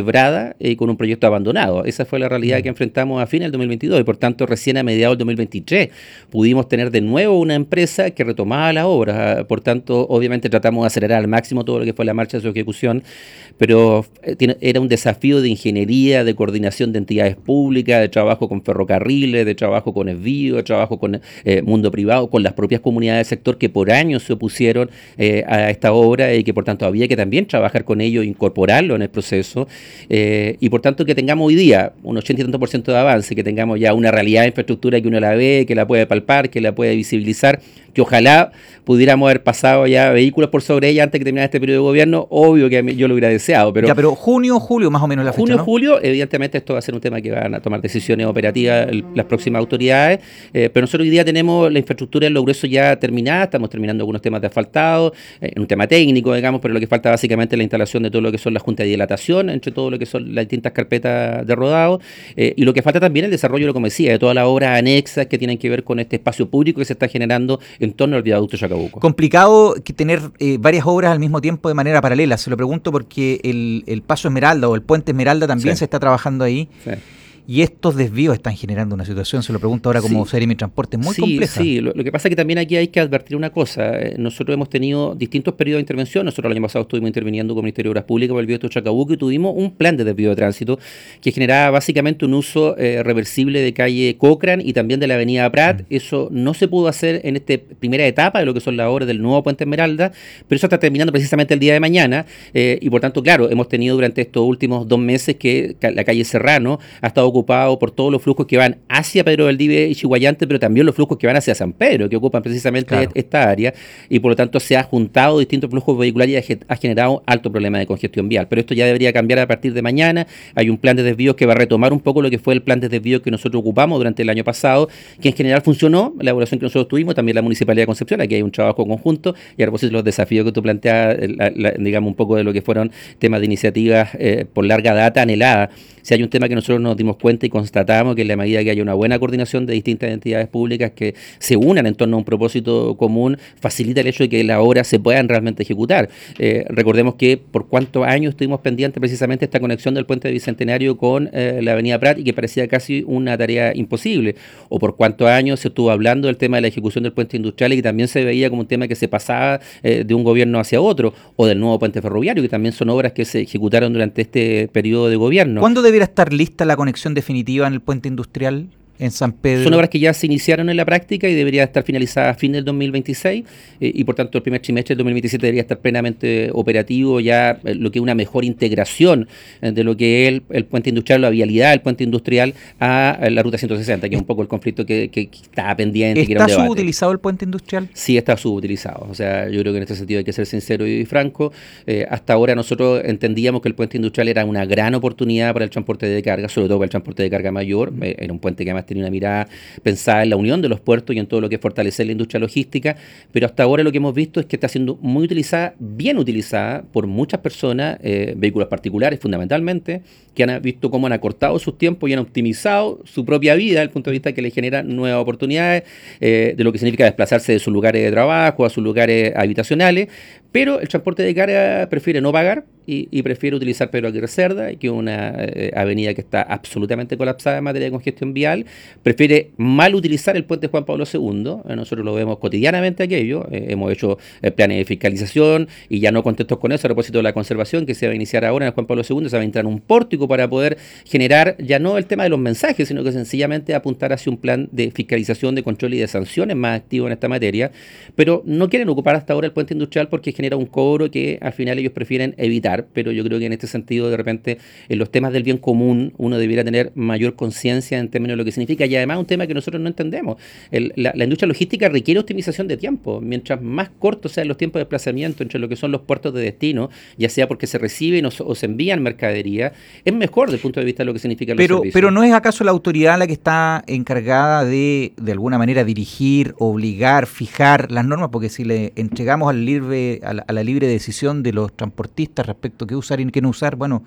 obra eh, con un proyecto abandonado. Esa fue la realidad que enfrentamos a fines del dos mil veintidós y por tanto recién a mediados del dos mil veintitrés pudimos tener de nuevo una empresa que retomaba la obra. Por tanto, obviamente tratamos de acelerar al máximo todo lo que fue la marcha de su ejecución, pero eh, tiene, era un desafío de ingeniería, de coordinación de entidades públicas, de trabajo con ferrocarriles, de trabajo con Esvío, de trabajo con eh, mundo privado, con las propias comunidades del sector que por años se opusieron eh, a esta obra y que por tanto había que también trabajar con ellos, incorporarlo en el proceso eh, y por tanto que tengamos hoy día un ochenta y tanto por ciento de avance, que tengamos ya una realidad de infraestructura que uno la ve, que la puede palpar, que la puede visibilizar, que ojalá pudiéramos haber pasado ya vehículos por sobre ella antes que terminara este periodo de gobierno. Obvio que yo lo hubiera deseado, pero... Ya, pero junio, julio más o menos la fecha, Junio, ¿no? julio, evidentemente esto va a ser un tema que van a tomar decisiones operativas el, las próximas autoridades, eh, pero nosotros hoy día tenemos la infraestructura en Lo Grueso ya terminada, estamos terminando algunos temas de asfaltado, eh, un tema técnico, digamos, pero lo que falta básicamente es la instalación de todo lo que son las juntas de dilatación, entre todo lo que son las distintas carpetas de rodado, eh, y lo que falta también es el desarrollo, como decía, de todas las obras anexas que tienen que ver con este espacio público que se está generando en torno al viaducto Chacabuco. Complicado que tener eh, varias obras al mismo tiempo de manera paralela, se lo pregunto porque el, el Paso Esmeralda o el Puente Esmeralda también Sí. se está trabajando ahí. Sí. Y estos desvíos están generando una situación, se lo pregunto ahora como Sí. Seremi Transporte, muy sí, compleja. Sí, lo, lo que pasa es que también aquí hay que advertir una cosa. Eh, nosotros hemos tenido distintos periodos de intervención. Nosotros el año pasado estuvimos interviniendo con el Ministerio de Obras Públicas por el viaducto Chacabuco y tuvimos un plan de desvío de tránsito que generaba básicamente un uso eh, reversible de calle Cochrane y también de la avenida Prat. Mm. Eso no se pudo hacer en esta primera etapa de lo que son las obras del nuevo Puente Esmeralda, pero eso está terminando precisamente el día de mañana eh, y por tanto, claro, hemos tenido durante estos últimos dos meses que la calle Serrano ha estado ocupado por todos los flujos que van hacia Pedro Valdivia y Chihuayante, pero también los flujos que van hacia San Pedro, que ocupan precisamente claro. esta área, y por lo tanto se ha juntado distintos flujos vehiculares y ha generado alto problema de congestión vial. Pero esto ya debería cambiar a partir de mañana. Hay un plan de desvíos que va a retomar un poco lo que fue el plan de desvíos que nosotros ocupamos durante el año pasado, que en general funcionó, la evaluación que nosotros tuvimos, también la Municipalidad de Concepción, aquí hay un trabajo conjunto, y a propósito de los desafíos que tú planteas, la, la, digamos un poco de lo que fueron temas de iniciativas eh, por larga data anheladas. Si hay un tema que nosotros nos dimos cuenta y constatamos que en la medida que haya una buena coordinación de distintas entidades públicas que se unan en torno a un propósito común, facilita el hecho de que las obras se puedan realmente ejecutar. Eh, recordemos que por cuántos años estuvimos pendientes precisamente esta conexión del puente de Bicentenario con eh, la avenida Prat y que parecía casi una tarea imposible. O por cuántos años se estuvo hablando del tema de la ejecución del puente industrial y que también se veía como un tema que se pasaba eh, de un gobierno hacia otro, o del nuevo puente ferroviario, que también son obras que se ejecutaron durante este periodo de gobierno. ¿Cuándo debiera estar lista la conexión definitiva en el puente industrial en San Pedro? Son obras que ya se iniciaron en la práctica y debería estar finalizada a fin del dos mil veintiséis eh, y por tanto el primer trimestre del dos mil veintisiete debería estar plenamente operativo ya eh, lo que es una mejor integración eh, de lo que es el, el puente industrial, la vialidad del puente industrial a, a la ruta ciento sesenta, que es un poco el conflicto que, que, que está pendiente. ¿Está que subutilizado el puente industrial? Sí, está subutilizado. O sea, yo creo que en este sentido hay que ser sincero y franco. Eh, hasta ahora nosotros entendíamos que el puente industrial era una gran oportunidad para el transporte de carga, sobre todo para el transporte de carga mayor. Eh, era un puente que además tenía una mirada pensada en la unión de los puertos y en todo lo que es fortalecer la industria logística, pero hasta ahora lo que hemos visto es que está siendo muy utilizada, bien utilizada por muchas personas, eh, vehículos particulares fundamentalmente, que han visto cómo han acortado sus tiempos y han optimizado su propia vida desde el punto de vista que les genera nuevas oportunidades, eh, de lo que significa desplazarse de sus lugares de trabajo a sus lugares habitacionales, pero el transporte de carga prefiere no pagar y, y prefiere utilizar Pedro Aguirre Cerda, que es una eh, avenida que está absolutamente colapsada en materia de congestión vial. Prefiere mal utilizar el puente Juan Pablo segundo. Eh, nosotros lo vemos cotidianamente aquello. Eh, hemos hecho eh, planes de fiscalización y ya no contentos con eso, a propósito de la conservación que se va a iniciar ahora en el Juan Pablo segundo, se va a entrar en un pórtico para poder generar ya no el tema de los mensajes, sino que sencillamente apuntar hacia un plan de fiscalización, de control y de sanciones más activo en esta materia. Pero no quieren ocupar hasta ahora el puente industrial porque genera un cobro que al final ellos prefieren evitar, pero yo creo que en este sentido de repente en los temas del bien común uno debiera tener mayor conciencia en términos de lo que significa y además un tema que nosotros no entendemos. El, la, la industria logística requiere optimización de tiempo, mientras más cortos sean los tiempos de desplazamiento entre lo que son los puertos de destino, ya sea porque se reciben o, o se envían mercadería, es mejor desde el punto de vista de lo que significa pero, los servicios. Pero ¿no es acaso la autoridad la que está encargada de de alguna manera dirigir, obligar, fijar las normas? Porque si le entregamos al libre a la, a la libre decisión de los transportistas respecto a qué usar y qué no usar, bueno,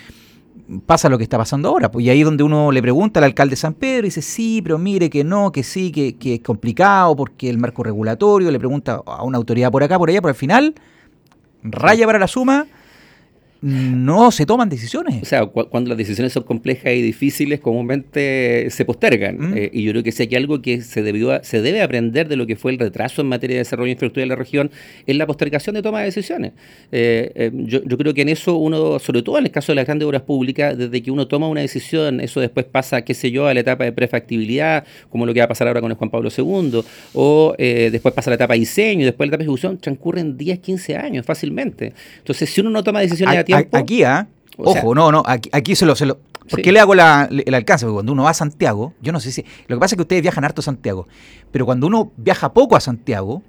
pasa lo que está pasando ahora. Pues, y ahí es donde uno le pregunta al alcalde de San Pedro y dice, sí, pero mire que no, que sí, que, que es complicado porque el marco regulatorio, le pregunta a una autoridad por acá, por allá, pero al final, raya para la suma no se toman decisiones. O sea, cu- cuando las decisiones son complejas y difíciles, comúnmente se postergan. Mm. Eh, y yo creo que si hay algo que se, debió, se debe aprender de lo que fue el retraso en materia de desarrollo de infraestructura de la región, es la postergación de toma de decisiones. Eh, eh, yo, yo creo que en eso uno, sobre todo en el caso de las grandes obras públicas, desde que uno toma una decisión, eso después pasa, qué sé yo, a la etapa de prefactibilidad, como lo que va a pasar ahora con el Juan Pablo segundo, o eh, después pasa a la etapa de diseño, y después la etapa de ejecución, transcurren diez, quince años fácilmente. Entonces, si uno no toma decisiones a, a tiempo... Aquí, ¿ah? ¿eh? Ojo, sea, no, no, aquí, aquí se lo... Se lo ¿Por sí. qué le hago la, el alcance? Porque cuando uno va a Santiago, yo no sé si... Lo que pasa es que ustedes viajan harto a Santiago, pero cuando uno viaja poco a Santiago,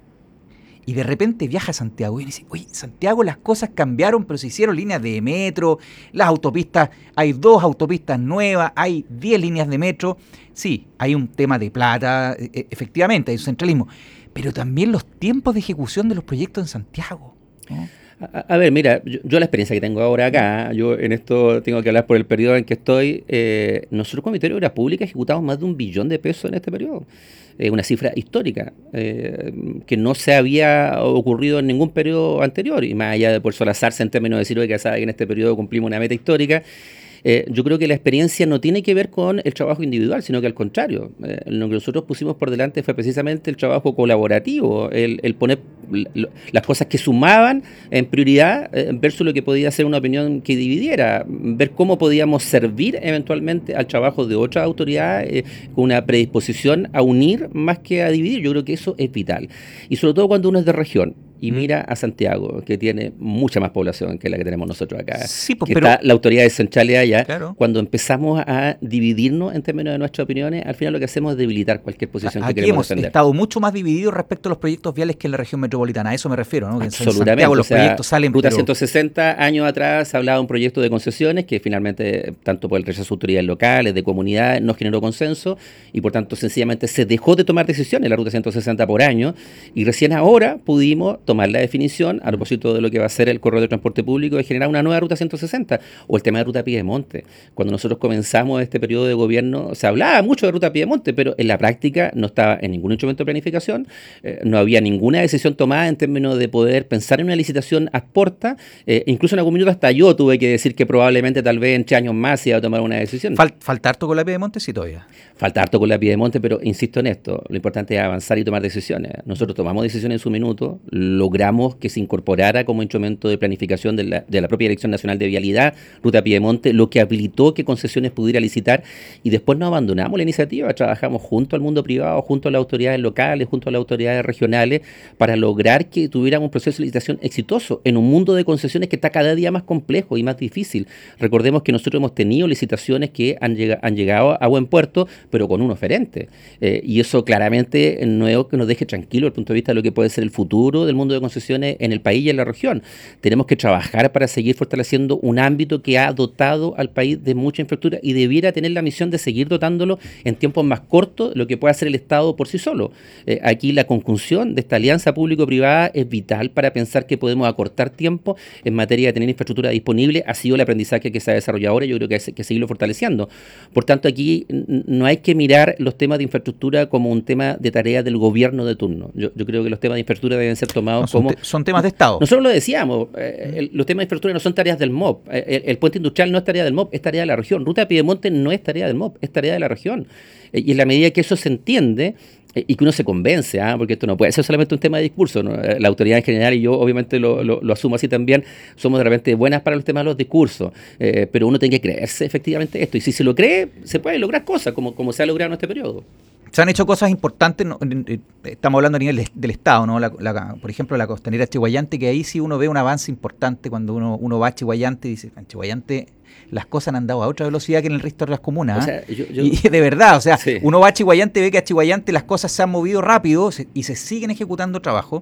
y de repente viaja a Santiago y dice, oye, Santiago las cosas cambiaron, pero se hicieron líneas de metro, las autopistas, hay dos autopistas nuevas, hay diez líneas de metro. Sí, hay un tema de plata, e- efectivamente, hay un centralismo, pero también los tiempos de ejecución de los proyectos en Santiago, ¿no? A, a ver, mira, yo, yo la experiencia que tengo ahora acá, yo en esto tengo que hablar por el periodo en que estoy, eh, nosotros como Ministerio de Obras Públicas ejecutamos más de un billón de pesos en este periodo. Eh, una cifra histórica, eh, que no se había ocurrido en ningún periodo anterior, y más allá de por solazarse en términos de decir que sabe que en este periodo cumplimos una meta histórica. Eh, yo creo que la experiencia no tiene que ver con el trabajo individual, sino que al contrario. Eh, lo que nosotros pusimos por delante fue precisamente el trabajo colaborativo, el, el poner l- las cosas que sumaban en prioridad eh, versus lo que podía ser una opinión que dividiera, ver cómo podíamos servir eventualmente al trabajo de otras autoridades eh, con una predisposición a unir más que a dividir. Yo creo que eso es vital. Y sobre todo cuando uno es de región y mira a Santiago, que tiene mucha más población que la que tenemos nosotros acá, sí, pues, que pero... está la autoridad central allá, claro. Cuando empezamos a dividirnos en términos de nuestras opiniones, al final lo que hacemos es debilitar cualquier posición Aquí que queremos hemos defender. estado mucho más divididos respecto a los proyectos viales que en la región metropolitana, a eso me refiero, ¿no? Que Absolutamente. En Santiago los o sea, proyectos salen... Ruta pero... ciento sesenta, años atrás, se hablaba de un proyecto de concesiones que finalmente, tanto por el rechazo de autoridades locales, de comunidades, no generó consenso y por tanto sencillamente se dejó de tomar decisiones en la Ruta ciento sesenta por año y recién ahora pudimos tomar la definición a propósito de lo que va a ser el corredor de transporte público de generar una nueva Ruta ciento sesenta o el tema de Ruta Piedemonte. Cuando nosotros comenzamos este periodo de gobierno se hablaba mucho de Ruta Piedemonte, pero en la práctica no estaba en ningún instrumento de planificación, eh, no había ninguna decisión tomada en términos de poder pensar en una licitación a porta, eh, incluso en algún minuto hasta yo tuve que decir que probablemente tal vez en tres años más se iba a tomar una decisión. Fal- ¿Falta harto con la Piedemonte? Sí, todavía. Falta harto con la Piedemonte, pero insisto en esto, lo importante es avanzar y tomar decisiones. Nosotros tomamos decisiones en su minuto, logramos que se incorporara como instrumento de planificación de la, de la propia Dirección Nacional de Vialidad, Ruta Piedemonte, lo que habilitó que Concesiones pudiera licitar y después no abandonamos la iniciativa, trabajamos junto al mundo privado, junto a las autoridades locales, junto a las autoridades regionales para lograr que tuviéramos un proceso de licitación exitoso en un mundo de concesiones que está cada día más complejo y más difícil. Recordemos que nosotros hemos tenido licitaciones que han, lleg- han llegado a buen puerto, pero con un oferente. Eh, y eso claramente no es que nos deje tranquilo desde el punto de vista de lo que puede ser el futuro del mundo de concesiones en el país y en la región. Tenemos que trabajar para seguir fortaleciendo un ámbito que ha dotado al país de mucha infraestructura y debiera tener la misión de seguir dotándolo en tiempos más cortos, lo que puede hacer el Estado por sí solo. Eh, aquí la conjunción de esta alianza público-privada es vital para pensar que podemos acortar tiempo en materia de tener infraestructura disponible. Ha sido el aprendizaje que se ha desarrollado ahora y yo creo que hay que seguirlo fortaleciendo. Por tanto, aquí n- no hay que mirar los temas de infraestructura como un tema de tarea del gobierno de turno. Yo, yo creo que los temas de infraestructura deben ser tomados no, son como... Te, son temas de Estado. Nosotros lo decíamos, eh, el, los temas de infraestructura no son tareas del M O P. El, el puente industrial no es tarea del M O P, es tarea de la región. Ruta Piedemonte no es tarea del M O P, es tarea de la región. Eh, y en la medida que eso se entiende eh, y que uno se convence, ¿eh? porque esto no puede ser solamente un tema de discurso, ¿no? La autoridad en general, y yo obviamente lo, lo, lo asumo así también, somos de repente buenas para los temas de los discursos, eh, pero uno tiene que creerse efectivamente esto. Y si se lo cree, se puede lograr cosas como, como se ha logrado en este periodo. Se han hecho cosas importantes, no, estamos hablando a nivel de, del Estado, ¿no? La, la, por ejemplo, la costanera Chihuayante, que ahí sí uno ve un avance importante cuando uno, uno va a Chihuayante y dice, en Chihuayante las cosas han andado a otra velocidad que en el resto de las comunas. O sea, yo, yo, y de verdad, o sea, sí. Uno va a Chihuayante y ve que a Chihuayante las cosas se han movido rápido se, y se siguen ejecutando trabajo.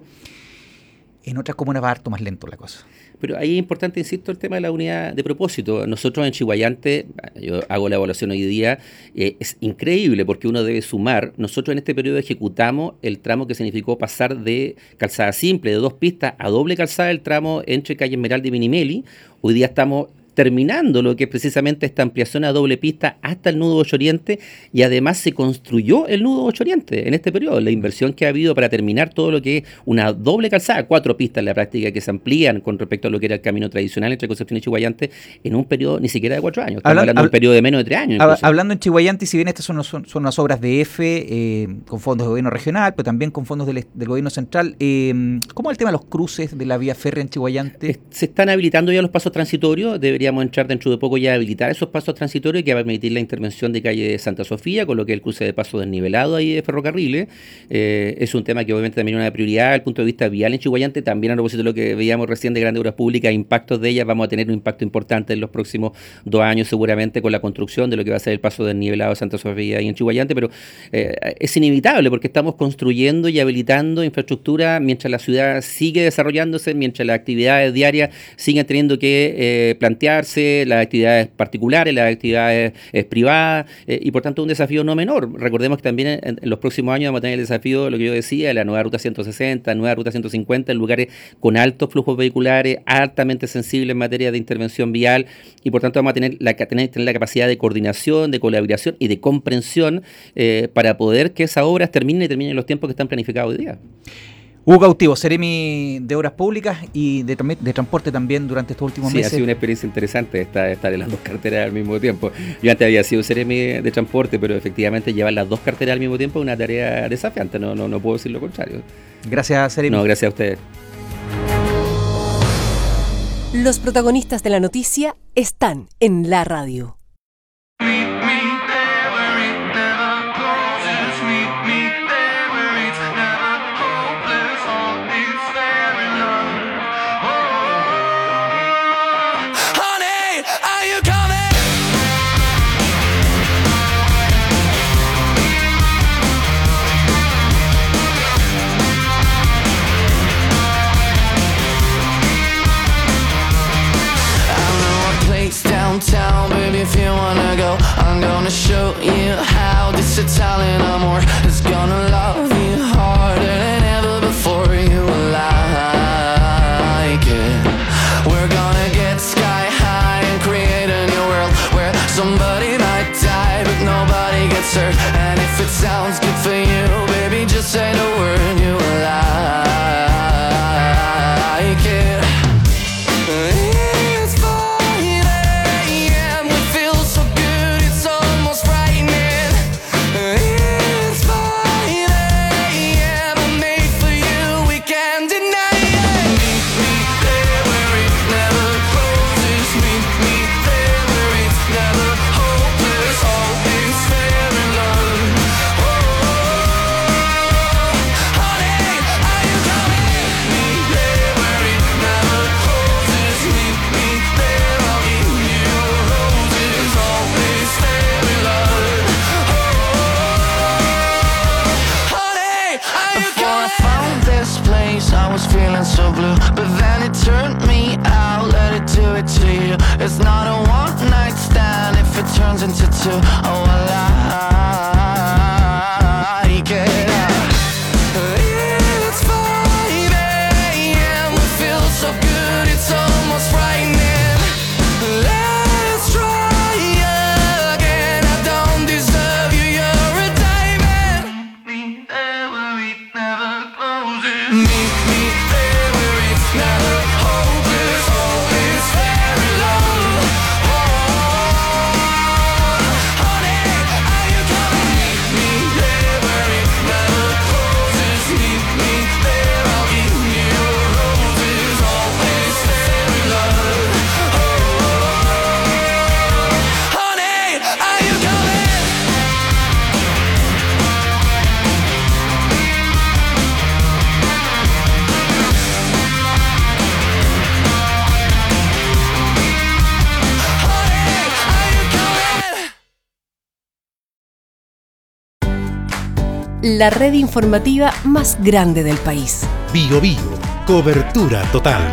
En otras comunas va harto más lento la cosa. Pero ahí es importante, insisto, el tema de la unidad de propósito. Nosotros en Chihuayante, yo hago la evaluación hoy día, eh, es increíble porque uno debe sumar. Nosotros en este periodo ejecutamos el tramo que significó pasar de calzada simple, de dos pistas, a doble calzada, el tramo entre calle Esmeralda y Minimeli. Hoy día estamos terminando lo que es precisamente esta ampliación a doble pista hasta el nudo Ocho Oriente, y además se construyó el nudo Ocho Oriente en este periodo. La inversión que ha habido para terminar todo lo que es una doble calzada, cuatro pistas en la práctica que se amplían con respecto a lo que era el camino tradicional entre Concepción y Chihuayante en un periodo ni siquiera de cuatro años. Estamos Habla, hablando de un periodo de menos de tres años. Incluso. Hablando en Chihuayante, si bien estas son, son, son unas obras de F eh, con fondos de gobierno regional, pero también con fondos del, del gobierno central, eh, ¿cómo es el tema de los cruces de la vía férrea en Chihuayante? Se están habilitando ya los pasos transitorios, deberíamos entrar dentro de poco ya a habilitar esos pasos transitorios que va a permitir la intervención de calle de Santa Sofía, con lo que es el cruce de paso desnivelado ahí de ferrocarriles. Eh, es un tema que obviamente también es una prioridad desde el punto de vista vial en Chihuayante. También a propósito de lo que veíamos recién de grandes obras públicas, impactos de ellas, vamos a tener un impacto importante en los próximos dos años seguramente con la construcción de lo que va a ser el paso desnivelado de Santa Sofía ahí en Chihuayante, pero eh, es inevitable porque estamos construyendo y habilitando infraestructura mientras la ciudad sigue desarrollándose, mientras las actividades diarias siguen teniendo que eh, plantearse, las actividades particulares, las actividades eh, privadas, eh, y por tanto un desafío no menor. Recordemos que también en, en los próximos años vamos a tener el desafío de lo que yo decía, de la nueva ruta ciento sesenta, nueva ruta ciento cincuenta, en lugares con altos flujos vehiculares, altamente sensibles en materia de intervención vial, y por tanto vamos a tener la, tener, tener la capacidad de coordinación, de colaboración y de comprensión eh, para poder que esas obras terminen y terminen en los tiempos que están planificados hoy día. Hugo Cautivo, Seremi de Obras Públicas y de, de Transporte también durante estos últimos sí, meses. Sí, ha sido una experiencia interesante estar, estar en las dos carteras al mismo tiempo. Yo antes había sido Seremi de Transporte, pero efectivamente llevar las dos carteras al mismo tiempo es una tarea desafiante, no, no, no puedo decir lo contrario. Gracias, Seremi. No, gracias a ustedes. Los protagonistas de la noticia están en la radio. Downtown, baby, if you wanna go, I'm gonna show you how this Italian amor is gonna love you harder than ever before. You will like it. We're gonna get sky high and create a new world where somebody might die but nobody gets hurt. And if it sounds good for you, baby, just say the word. You will like it. Feeling so blue, but then it turned me out. Let it do it to you. It's not a one night stand if it turns into two. Oh, I like it. It's five a.m. We feel so good, it's almost frightening. Let's try again. I don't deserve you, you're a diamond. Me there where it never closes. Me, me. Never hopeless, always very low. Oh, honey, are you coming? Meet me there where it never closes. Meet me there, I'll give you roses, always very low. Oh, honey, are you coming? La red informativa más grande del país. Bio Bio, cobertura total.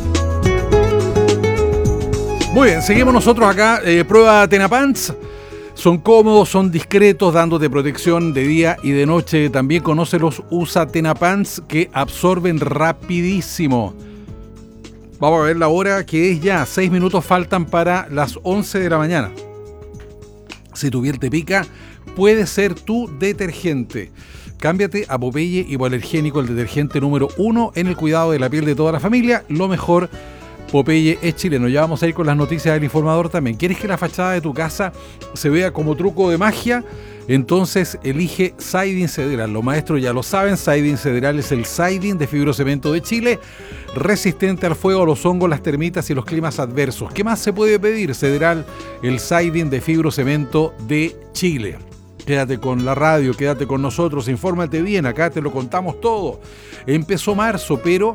Muy bien, seguimos nosotros acá. Eh, prueba Tenapants. Son cómodos, son discretos, dándote protección de día y de noche. También conoce los USA Tenapants que absorben rapidísimo. Vamos a ver la hora que es ya. Seis minutos faltan para las once de la mañana. Si tu piel te pica, puede ser tu detergente. Cámbiate a Popeye Hipoalergénico, el detergente número uno en el cuidado de la piel de toda la familia. Lo mejor, Popeye es chileno. Ya vamos a ir con las noticias del informador también. ¿Quieres que la fachada de tu casa se vea como truco de magia? Entonces elige Siding Cedral. Los maestros ya lo saben, Siding Cedral es el siding de fibrocemento de Chile, resistente al fuego, a los hongos, las termitas y los climas adversos. ¿Qué más se puede pedir? Cedral, el siding de fibrocemento de Chile. Quédate con la radio, quédate con nosotros, infórmate bien, acá te lo contamos todo. Empezó marzo, pero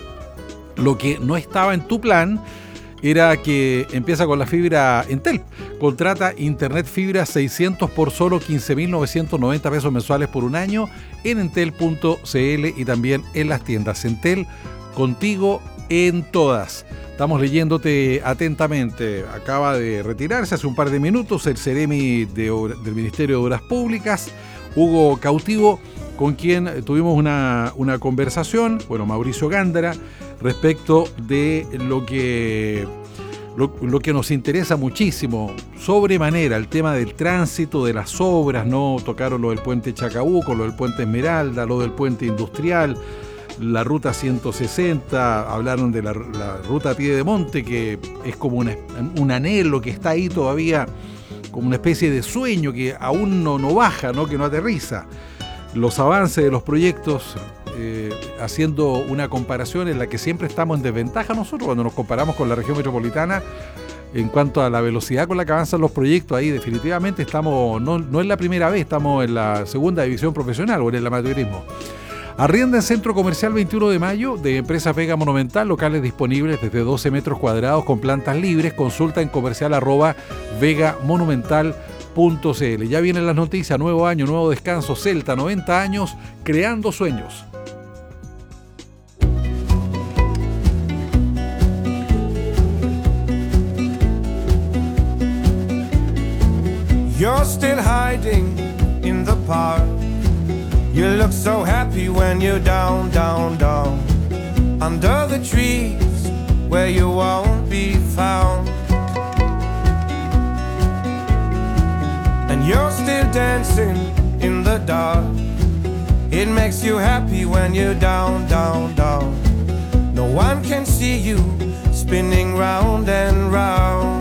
lo que no estaba en tu plan era que empieza con la fibra Entel. Contrata internet fibra seiscientos por solo quince mil novecientos noventa pesos mensuales por un año en entel punto cl y también en las tiendas. Entel, contigo en todas. Estamos leyéndote atentamente. Acaba de retirarse hace un par de minutos el Ceremi de Obra, del Ministerio de Obras Públicas, Hugo Cautivo, con quien tuvimos una, una conversación, bueno, Mauricio Gándara, respecto de lo que, lo, lo que nos interesa muchísimo, sobremanera, el tema del tránsito, de las obras, ¿no? Tocaron lo del puente Chacabuco, lo del puente Esmeralda, lo del puente industrial, la ruta ciento sesenta, hablaron de la, la ruta Piedemonte, que es como una, un anhelo que está ahí todavía, como una especie de sueño que aún no, no baja, ¿no? Que no aterriza. Los avances de los proyectos, eh, haciendo una comparación en la que siempre estamos en desventaja nosotros cuando nos comparamos con la región metropolitana en cuanto a la velocidad con la que avanzan los proyectos. Ahí definitivamente estamos, no, no es la primera vez, estamos en la segunda división profesional o en el amateurismo. Arrienda en Centro Comercial veintiuno de mayo de Empresa Vega Monumental, locales disponibles desde doce metros cuadrados con plantas libres. Consulta en comercial arroba vegamonumental punto cl. Ya vienen las noticias, nuevo año, nuevo descanso. Celta, noventa años, creando sueños. You're still hiding in the park. You look so happy when you're down, down, down, under the trees where you won't be found. And you're still dancing in the dark. It makes you happy when you're down, down, down. No one can see you spinning round and round.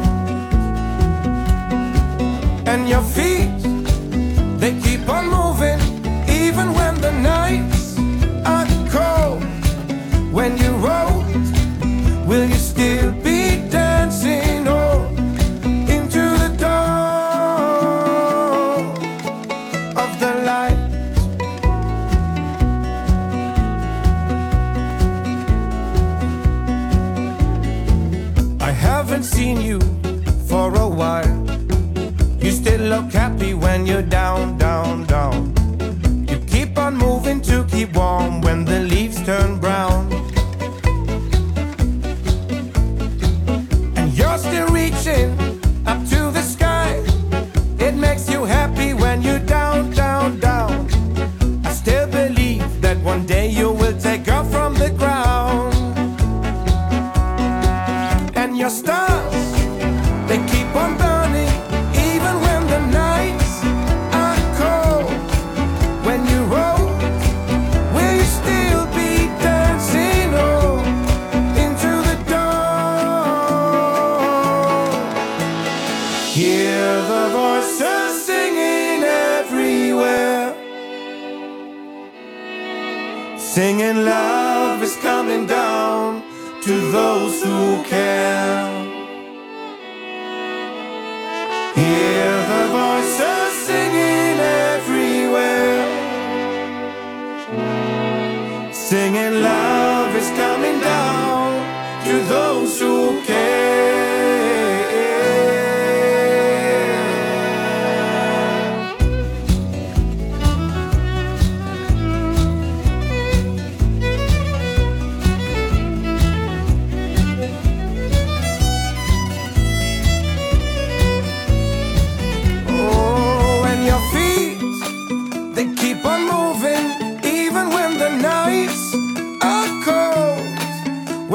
And your feet, they keep on moving even when the nights are cold. When you roll, will you still be dancing oh, into the dawn of the light? I haven't seen you for a while. You still look happy when you're down, down, down. Keep on moving to keep warm when the leaves turn brown. And you're still reaching up to the sky. It makes you happy when you're down, down, down. I still believe that one day you will take off from the ground. And your stars, they keep on burning even when the nights are cold. When you roll, will you still be dancing oh, into the dawn? Hear the voices singing everywhere, singing love is coming down to those who care. Hear the voices singing everywhere, singing love is coming down to those who care.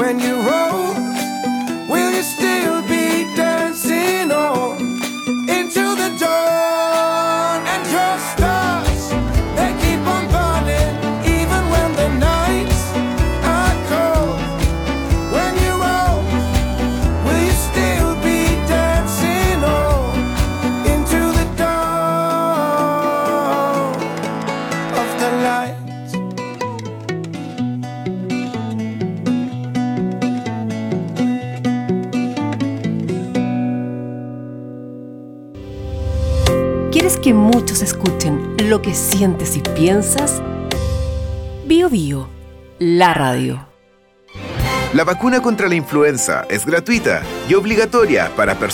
When you roll, will you still be dancing on into the dawn? And your stars, they keep on burning even when the nights are cold. When you roll, will you still be dancing on into the dawn of the light? ¿Quieres que muchos escuchen lo que sientes y piensas? Bio Bio, la radio. La vacuna contra la influenza es gratuita y obligatoria para personas